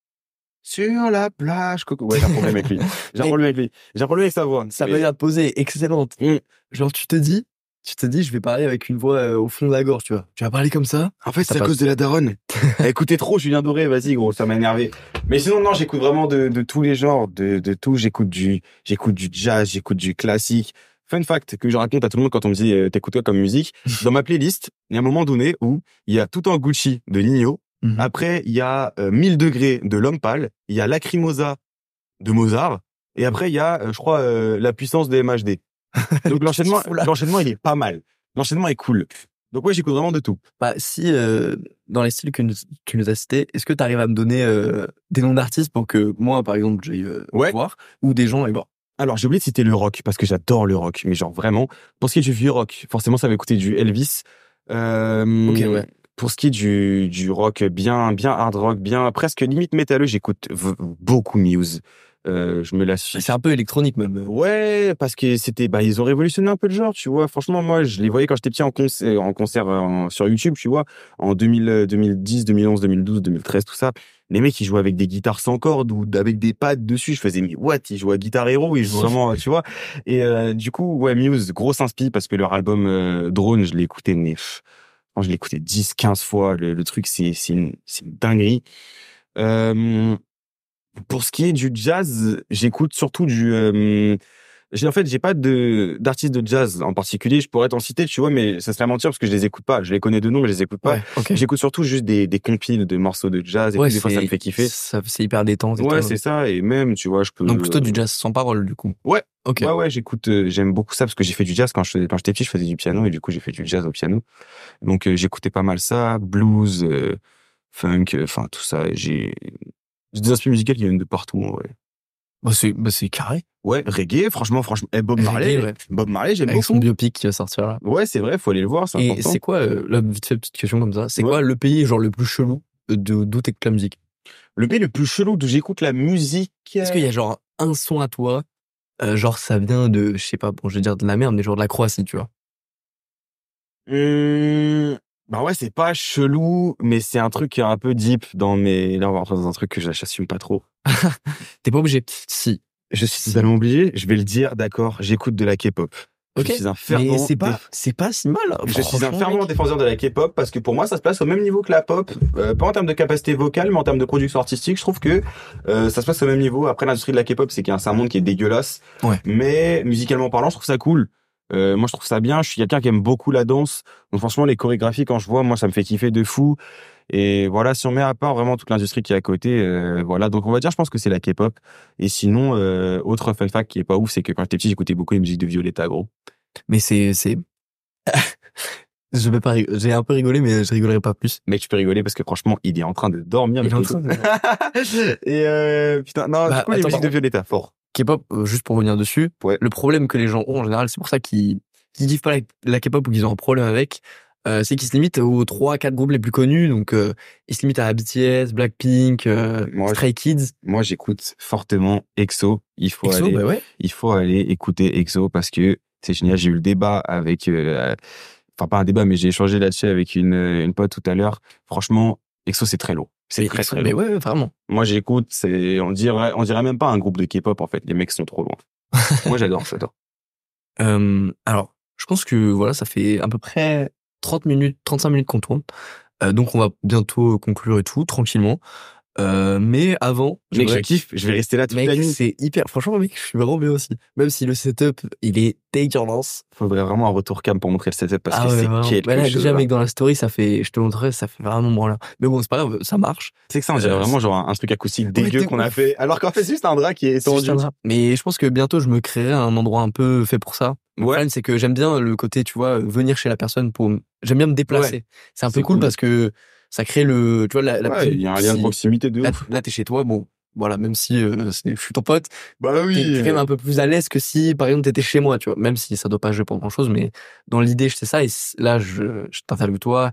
Sur la plage, coco. Ouais, j'ai un problème avec lui. J'ai un problème avec sa voix. Sa manière de poser, excellente. Genre, tu te dis, je vais parler avec une voix au fond de la gorge, tu vois. Tu vas parler comme ça. En fait, c'est à cause de la daronne. Écoutez trop Julien Doré, vas-y, gros, ça m'a énervé. Mais sinon, non, j'écoute vraiment de tous les genres, de tout. J'écoute du jazz, j'écoute du classique. Fun fact que je raconte à tout le monde quand on me dit t'écoutes quoi comme musique. Dans ma playlist, il y a un moment donné où il y a tout en Gucci de Nino. Après, il y a 1000 degrés de L'Homme Pâle. Il y a Lacrimosa de Mozart. Et après, il y a, je crois, La Puissance de MHD. Donc l'enchaînement, il est pas mal. L'enchaînement est cool. Donc ouais, j'écoute vraiment de tout. Si dans les styles que tu nous as cités, est-ce que tu arrives à me donner des noms d'artistes pour que moi, par exemple, j'aille voir, ou des gens aillent voir? Alors, j'ai oublié de citer le rock, parce que j'adore le rock. Mais genre, vraiment, pour ce qui est du vieux rock, forcément, ça va écouter du Elvis. Ok, ouais. Pour ce qui est du rock bien hard rock, bien presque limite métalleux, j'écoute beaucoup Muse. Je me la suis. C'est un peu électronique même. Ouais, parce que ils ont révolutionné un peu le genre, tu vois. Franchement, moi, je les voyais quand j'étais petit en concert sur YouTube, tu vois, en 2010, 2011, 2012, 2013, tout ça. Les mecs, ils jouaient avec des guitares sans cordes ou avec des pads dessus. Je faisais, mais what? Ils jouent à Guitar Hero, ils jouent vraiment, tu vois. Et du coup, ouais, Muse, grosse inspi parce que leur album Drone, je l'ai écouté, mais je l'ai écouté 10, 15 fois. Le truc, c'est une dinguerie. Pour ce qui est du jazz, j'écoute surtout j'ai pas d'artiste de jazz en particulier. Je pourrais t'en citer, tu vois, mais ça serait mentir parce que je les écoute pas. Je les connais de nom, mais je les écoute pas. Ouais, ok. J'écoute surtout juste des compiles de morceaux de jazz et Ouais, tout. Des fois, ça me fait kiffer. c'est hyper détente et Ouais, tout. c'est ça. Et même, tu vois, je peux. Donc plutôt du jazz sans parole, du coup. Ouais. Ok. Ouais, j'écoute, j'aime beaucoup ça parce que j'ai fait du jazz quand j'étais petit, je faisais du piano et du coup, j'ai fait du jazz au piano. Donc, j'écoutais pas mal ça, blues, funk, enfin, tout ça. Et j'ai des instruments musicaux qui viennent de partout, en vrai. C'est carré. Ouais, reggae, franchement, Bob Marley, Reggae, ouais. Bob Marley, j'aime Avec son beaucoup. biopic qui va sortir là. Ouais, c'est vrai, faut aller le voir, c'est Et important. c'est quoi, là, vite fait, petite question comme ça, c'est Ouais. quoi le pays genre le plus chelou d'où t'écoutes la musique? Le pays le plus chelou d'où j'écoute la musique. Est-ce qu'il y a genre un son à toi, genre ça vient de, je sais pas, bon, je vais dire de la merde, mais genre de la Croatie, tu vois? Bah ouais, c'est pas chelou, mais c'est un truc qui est un peu deep là, on va rentrer dans un truc que j'assume pas trop. T'es pas obligé. Si. Je suis totalement obligé, je vais le dire, d'accord, j'écoute de la K-pop. Ok. Je suis un fervent. Mais c'est pas si mal. Je suis un Franchement, fervent mec. défenseur de la K-pop parce que pour moi, ça se place au même niveau que la pop, pas en termes de capacité vocale, mais en termes de production artistique. Je trouve que ça se passe au même niveau. Après, l'industrie de la K-pop, c'est un monde qui est dégueulasse. Ouais. Mais musicalement parlant, je trouve ça cool. Moi, je trouve ça bien. Je suis quelqu'un qui aime beaucoup la danse. Donc, franchement, les chorégraphies, quand je vois, moi, ça me fait kiffer de fou. Et voilà, si on met à part vraiment toute l'industrie qui est à côté, voilà. Donc, on va dire, je pense que c'est la K-pop. Et sinon, autre fun fact qui est pas ouf, c'est que quand j'étais petit, j'écoutais beaucoup les musiques de Violetta, gros. Mais je vais pas j'ai un peu rigolé, mais je rigolerai pas plus. Mec, tu peux rigoler parce que franchement, il est en train de dormir. Il est en train de- Et putain, non, Bah, du coup, les attends, musiques de Violetta, fort. K-pop, juste pour revenir dessus, Ouais. le problème que les gens ont en général, c'est pour ça qu'ils kiffent pas la K-pop ou qu'ils ont un problème avec, c'est qu'ils se limitent aux 3-4 groupes les plus connus. Donc, ils se limitent à BTS, Blackpink, Stray Kids. Moi, j'écoute fortement EXO. EXO, bah ouais. Il faut aller écouter EXO parce que c'est génial. J'ai eu le débat avec, enfin, pas un débat, mais j'ai échangé là-dessus avec une pote tout à l'heure. Franchement, EXO, c'est très lourd. C'est très, très Mais lourd. ouais, vraiment. Moi, j'écoute, on dirait même pas un groupe de K-pop, en fait. Les mecs sont trop loin. Moi, j'adore. Alors, je pense que voilà, ça fait à peu près 30 minutes, 35 minutes qu'on tourne. Donc on va bientôt conclure et tout, tranquillement. Mais avant, Mec, je kiffe. Je vais rester là toute la mec, nuit. c'est hyper, franchement, mec, je suis vraiment bien aussi. Même si le setup, il est dégueulasse. Faudrait vraiment un retour cam pour montrer le setup parce que ouais, c'est vraiment. quelque Bah là, chose. déjà, mec, dans la story, je te montrerai, ça fait vraiment branleur. Mais bon, c'est pas grave, ça marche. C'est que ça, on dirait vraiment genre un truc acoustique dégueu t'es qu'on a ouf. fait. Alors qu'en fait, c'est juste un drap qui est C'est juste tendu. un drap. Mais je pense que bientôt, je me créerai un endroit un peu fait pour ça. Le problème, c'est que j'aime bien le côté, tu vois, venir chez la personne j'aime bien me déplacer. Ouais. C'est un peu C'est cool cool. parce que ça crée tu vois, Ouais, il y a un lien de proximité de Là, ouf. là, t'es chez toi, bon, voilà, même si je suis ton pote, Bah t'es quand même un peu plus à l'aise que si, par exemple, t'étais chez moi, tu vois. Même si ça doit pas jouer pour grand chose, mais dans l'idée, je sais ça. Et là, je t'interviewe toi,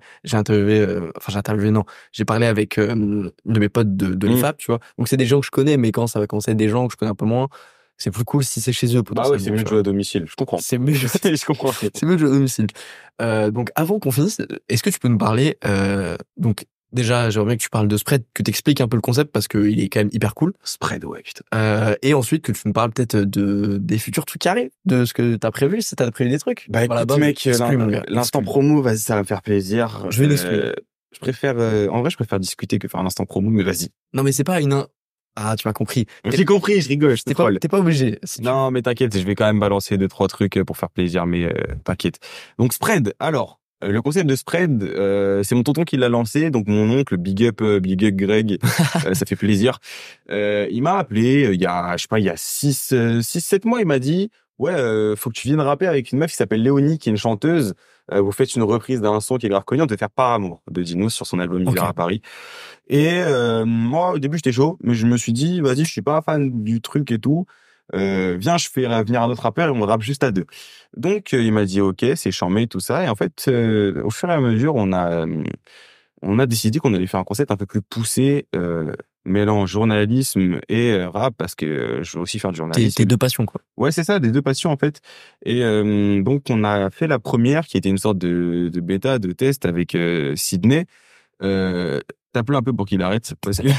non, j'ai parlé avec une de mes potes de l'EFAP, tu vois. Donc c'est des gens que je connais, mais quand ça va commencer à être des gens que je connais un peu moins, c'est plus cool si c'est chez eux. Bah ouais, c'est potentiellement, mieux tu de vois. jouer à domicile. Je comprends. C'est mieux. Je comprends. C'est mieux de jouer à domicile. Donc, avant qu'on finisse, est-ce que tu peux nous parler, donc, déjà, j'aimerais bien que tu parles de Spread, que t'expliques un peu le concept parce qu'il est quand même hyper cool. Spread, ouais, putain. Et ensuite, que tu nous parles peut-être des futurs trucs qui arrivent, de ce que t'as prévu, si t'as prévu des trucs. Bah Voilà, écoute, mec, exclue, mon gars, l'instant exclue. promo, vas-y, ça va me faire plaisir. Je vais l'exclure. Je préfère, en vrai, je préfère discuter que faire un instant promo, mais vas-y. Non, mais c'est pas ah, tu m'as compris. J'ai compris, je rigole, je te troll. T'es pas obligé. Non, mais t'inquiète, je vais quand même balancer 2-3 trucs pour faire plaisir, mais t'inquiète. Donc Spread, alors, le concept de Spread, c'est mon tonton qui l'a lancé, donc mon oncle, big up Greg, ça fait plaisir. Il m'a appelé il y a, je sais pas, il y a 6-7 mois, il m'a dit, ouais, faut que tu viennes rapper avec une meuf qui s'appelle Léonie, qui est une chanteuse. Vous faites une reprise d'un son qui est grave connu, on te faire Par amour de Dinos sur son album Hiver à Paris. Et moi, au début, j'étais chaud, mais je me suis dit, vas-y, je suis pas fan du truc et tout. Viens, je fais venir un autre rappeur et on rappe juste à deux. Donc, il m'a dit, ok, c'est charmé, tout ça. Et en fait, au fur et à mesure, on a décidé qu'on allait faire un concept un peu plus poussé mélange journalisme et rap parce que je veux aussi faire du journalisme. Tes deux passions, quoi. Ouais, c'est ça, des deux passions en fait. Et donc on a fait la première qui était une sorte de bêta, de test avec Sydney. Tape-le un peu pour qu'il arrête parce que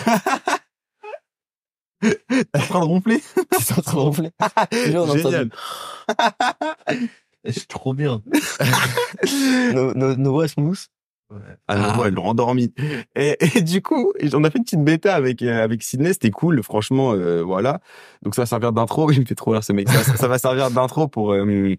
t'es en train de ronfler. C'est en train de ronfler. Génial. C'est trop bien. Nos voix, elles sont douces. Ah, ouais, elles l'ont endormi. Et du coup, on a fait une petite bêta avec Sydney, c'était cool, franchement, voilà. Donc ça va servir d'intro, il me fait trop rire ce mec. Ça va servir d'intro pour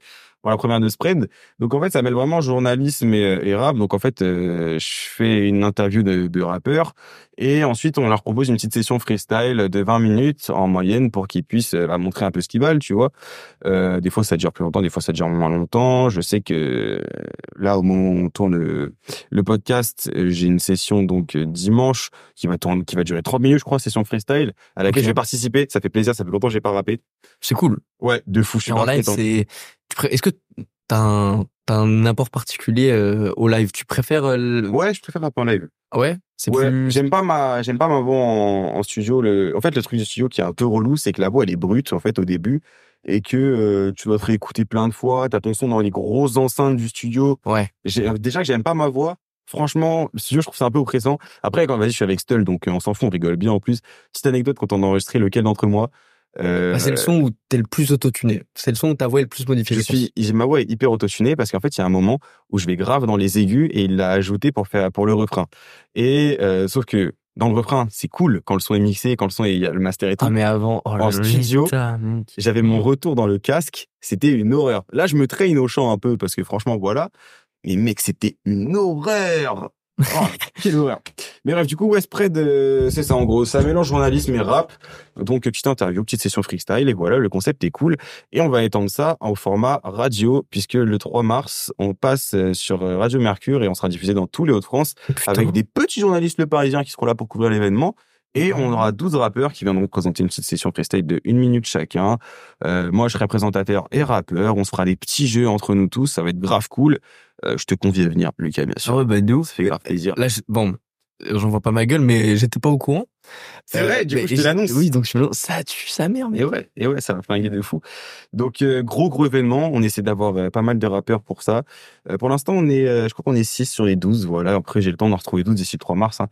la première de spread. Donc en fait, ça mêle vraiment journalisme et rap. Donc en fait, je fais une interview de rappeurs et ensuite on leur propose une petite session freestyle de 20 minutes en moyenne pour qu'ils puissent montrer un peu ce qu'ils valent, tu vois. Des fois ça dure plus longtemps, des fois ça dure moins longtemps. Je sais que là au moment où on tourne le podcast, j'ai une session donc dimanche qui va durer 30 minutes, je crois, session freestyle à laquelle je vais participer. Ça fait plaisir, ça fait longtemps que j'ai pas rappé. C'est cool. Ouais, de fou, je suis en live, content. est-ce que t'as un apport particulier au live? Tu préfères Ouais, je préfère rapper en live. Ouais, c'est Ouais, plus. j'aime pas ma voix en studio. En fait, le truc du studio qui est un peu relou, c'est que la voix elle est brute en fait au début et que tu dois te réécouter plein de fois. T'as ton son dans les grosses enceintes du studio. Ouais. Déjà que j'aime pas ma voix. Franchement, le studio, je trouve ça un peu oppressant. Après, vas-y, je suis avec Stull, donc on s'en fout, on rigole bien en plus. Petite anecdote, quand on a enregistré lequel d'entre moi, C'est le son où t'es le plus autotuné. C'est le son où ta voix est le plus modifiée. ma voix est hyper autotunée parce qu'en fait, il y a un moment où je vais grave dans les aigus et il l'a ajouté pour le refrain. Et sauf que dans le refrain, c'est cool quand le son est mixé, quand il y a le master et tout. Ah mais avant, en studio, j'avais mon retour dans le casque, c'était une horreur. Là, je me traîne au chant un peu parce que franchement, voilà. Mais mec, c'était une horreur. Oh, quelle horreur. Mais bref, du coup, ouais, spread, c'est ça en gros. Ça mélange journalisme et rap. Donc, petite interview, petite session freestyle. Et voilà, le concept est cool. Et on va étendre ça au format radio, puisque le 3 mars, on passe sur Radio Mercure et on sera diffusé dans tous les Hauts-de-France avec des petits journalistes le Parisien qui seront là pour couvrir l'événement. Et on aura 12 rappeurs qui viendront présenter une petite session freestyle de 1 minute chacun. Moi, je serai présentateur et rappeur. On se fera des petits jeux entre nous tous. Ça va être grave cool. Je te convie à venir, Lucas, bien sûr. Ah ouais, bah, nous. Ça fait grave plaisir. Là, bon, j'en vois pas ma gueule, mais j'étais pas au courant. C'est vrai, du coup, je te l'annonce. Oui, donc ça tue sa mère, mais. Et ouais, ça va flinguer de fou. Donc, gros événement. On essaie d'avoir pas mal de rappeurs pour ça. Pour l'instant, je crois qu'on est 6 sur les 12. Voilà. Après, j'ai le temps d'en retrouver 12 d'ici le 3 mars. Hein.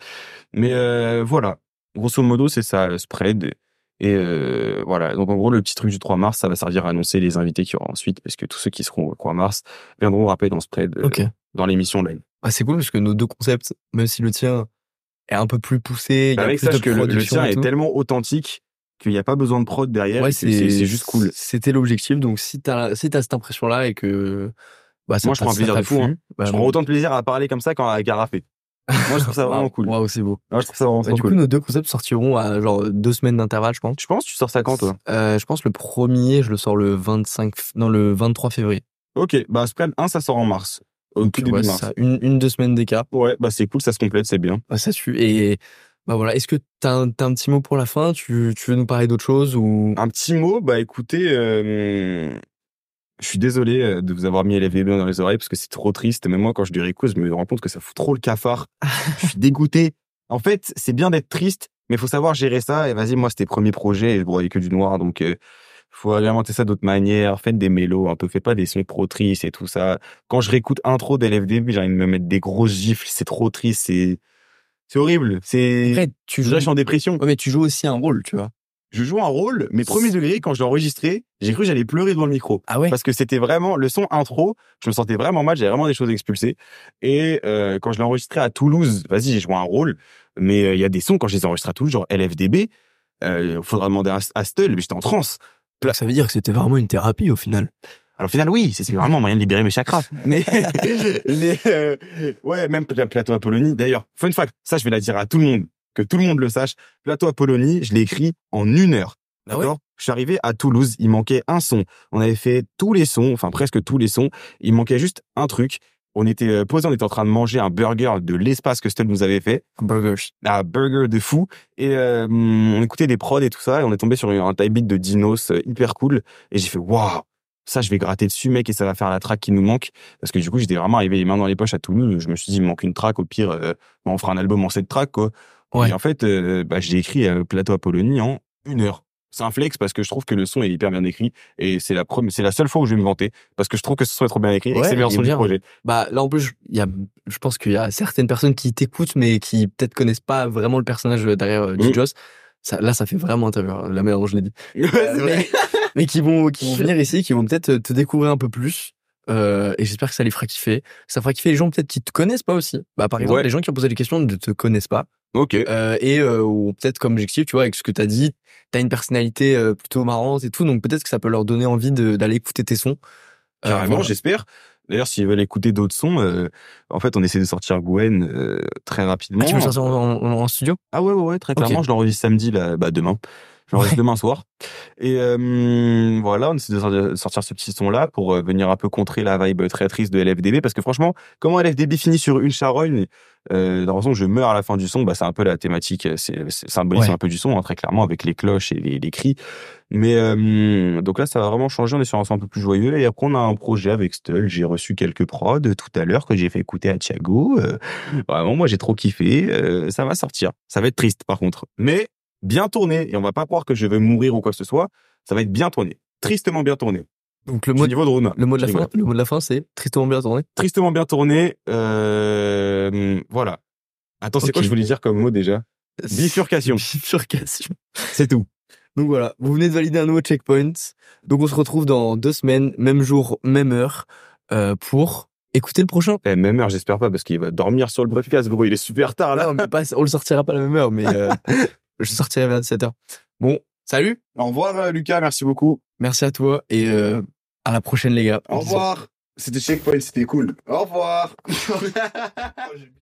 Mais voilà. Grosso modo, c'est ça, spread. Et voilà. Donc, en gros, le petit truc du 3 mars, ça va servir à annoncer les invités qu'il y aura ensuite, parce que tous ceux qui seront au 3 mars viendront rapper dans spread, dans l'émission live. Ah, c'est cool parce que nos deux concepts, même si le tien est un peu plus poussé, il y a plus de que le production tien et tout. est tellement authentique qu'il n'y a pas besoin de prod derrière. Ouais, c'est juste cool. C'était l'objectif. Donc, si t'as cette impression-là et que, moi, je prends un plaisir de fou. Hein. Je prends autant de plaisir à parler comme ça qu'à rapper. Moi, je trouve ça vraiment cool. Waouh, c'est beau. Ouais, je trouve ça vraiment Du cool. coup, nos deux concepts sortiront à genre 2 semaines d'intervalle, je pense. Tu penses, tu sors ça quand, toi? Je pense le premier, je le sors le 23 février. Ok, bah, Spread 1, ça sort en mars. Au tout début mars. Ça, 2 semaines d'écart. Ouais, bah, c'est cool, ça se complète, c'est bien. Bah, ça suit. Et, bah voilà. Est-ce que t'as un petit mot pour la fin? Tu veux nous parler d'autre chose ou? Un petit mot, bah, écoutez, je suis désolé de vous avoir mis LFDB dans les oreilles parce que c'est trop triste. Même moi, quand je les réécoute, je me rends compte que ça fout trop le cafard. Je suis dégoûté. En fait, c'est bien d'être triste, mais il faut savoir gérer ça. Et vas-y, moi, c'était premier projet et je broyais que du noir. Donc, faut agrémenter ça d'autres manières. Faites des mélos un peu. Faites pas des sons trop tristes et tout ça. Quand je réécoute intro d'LFDB, j'ai envie de me mettre des grosses gifles. C'est trop triste. C'est horrible. Après, je suis en dépression. Ouais, mais tu joues aussi un rôle, tu vois. Je joue un rôle, mais premier degré, quand je l'ai enregistré, j'ai cru que j'allais pleurer devant le micro. Ah ouais? Parce que c'était vraiment, le son intro, je me sentais vraiment mal, j'avais vraiment des choses expulsées. Et quand je l'ai enregistré à Toulouse, vas-y, j'ai joué un rôle, mais il y a des sons, quand je les ai enregistrés à Toulouse, genre LFDB, faudra demander à Stull, mais j'étais en transe. Ça veut dire que c'était vraiment une thérapie, au final. Alors, au final, oui, c'est vraiment un moyen de libérer mes chakras. Mais, ouais, même Plateau Apollonie. D'ailleurs, fun fact, ça, je vais la dire à tout le monde, que tout le monde le sache. Plateau Apollonie, je l'ai écrit en 1 heure. Ah ouais? D'accord? Je suis arrivé à Toulouse, il manquait un son. On avait fait tous les sons, enfin presque tous les sons. Il manquait juste un truc. On était posé, on était en train de manger un burger de l'espace que Stull nous avait fait. Un burger de fou. Et on écoutait des prods et tout ça. Et on est tombé sur un type beat de Dinos hyper cool. Et j'ai fait waouh, ça je vais gratter dessus mec et ça va faire la track qui nous manque. Parce que du coup j'étais vraiment arrivé les mains dans les poches à Toulouse. Je me suis dit il me manque une track, au pire on fera un album en 7 tracks quoi. Ouais. Et en fait, j'ai écrit Plateau Apollonie en 1 heure. C'est un flex parce que je trouve que le son est hyper bien écrit et c'est la seule fois où je vais me vanter parce que je trouve que ce son est trop bien écrit et que c'est le meilleur il est son du bien. projet. Bah, là, en plus, je pense qu'il y a certaines personnes qui t'écoutent, mais qui peut-être connaissent pas vraiment le personnage derrière Joss. Ça fait vraiment interview. La manière dont je l'ai dit. Ouais, c'est vrai. Mais qui vont venir ici, qui vont peut-être te découvrir un peu plus. Et j'espère que ça les fera kiffer. Ça fera kiffer les gens peut-être qui te connaissent pas aussi. Bah, par exemple, Ouais. les gens qui ont posé des questions ne te connaissent pas. Ok. Ou peut-être comme objectif, tu vois, avec ce que t'as dit, t'as une personnalité plutôt marrante et tout, donc peut-être que ça peut leur donner envie d'aller écouter tes sons. Carrément, Voilà. j'espère. D'ailleurs, s'ils veulent écouter d'autres sons, en fait, on essaie de sortir Gwen très rapidement. Ah, tu veux le sortir en studio? Ah ouais, très clairement. Ok. Je l'enregistre samedi, là, demain. Je l'enregistre demain soir. Et voilà, on essaie de sortir ce petit son-là pour venir un peu contrer la vibe très triste de LFDB. Parce que franchement, comment LFDB finit sur une charogne, dans la façon je meurs à la fin du son, c'est un peu la thématique, c'est symbolisme un peu du son, hein, très clairement, avec les cloches et les cris. Mais donc là, ça va vraiment changer. On est sur un son un peu plus joyeux. Et après, on a un projet avec Stull. J'ai reçu quelques prods tout à l'heure que j'ai fait écouter à Thiago. Vraiment, moi, j'ai trop kiffé. Ça va sortir. Ça va être triste, par contre. Mais bien tourné. Et on va pas croire que je vais mourir ou quoi que ce soit. Ça va être bien tourné. Tristement bien tourné. Donc le mot Niveau de Roma. de la fin, le mot de la fin, c'est tristement bien tourné. Tristement bien tourné. Voilà. Attends, c'est quoi je voulais dire comme mot déjà? Bifurcation. Bifurcation. C'est tout. Donc voilà, vous venez de valider un nouveau checkpoint. Donc on se retrouve dans 2 semaines, même jour, même heure, pour écouter le prochain. Même heure, j'espère pas, parce qu'il va dormir sur le briefcase, gros. Il est super tard, là. Non, mais on le sortira pas à la même heure, mais je sortirai vers 17h. Bon, salut. Au revoir, Lucas. Merci beaucoup. Merci à toi et à la prochaine, les gars. Au revoir. C'était Checkpoint, c'était cool. Au revoir.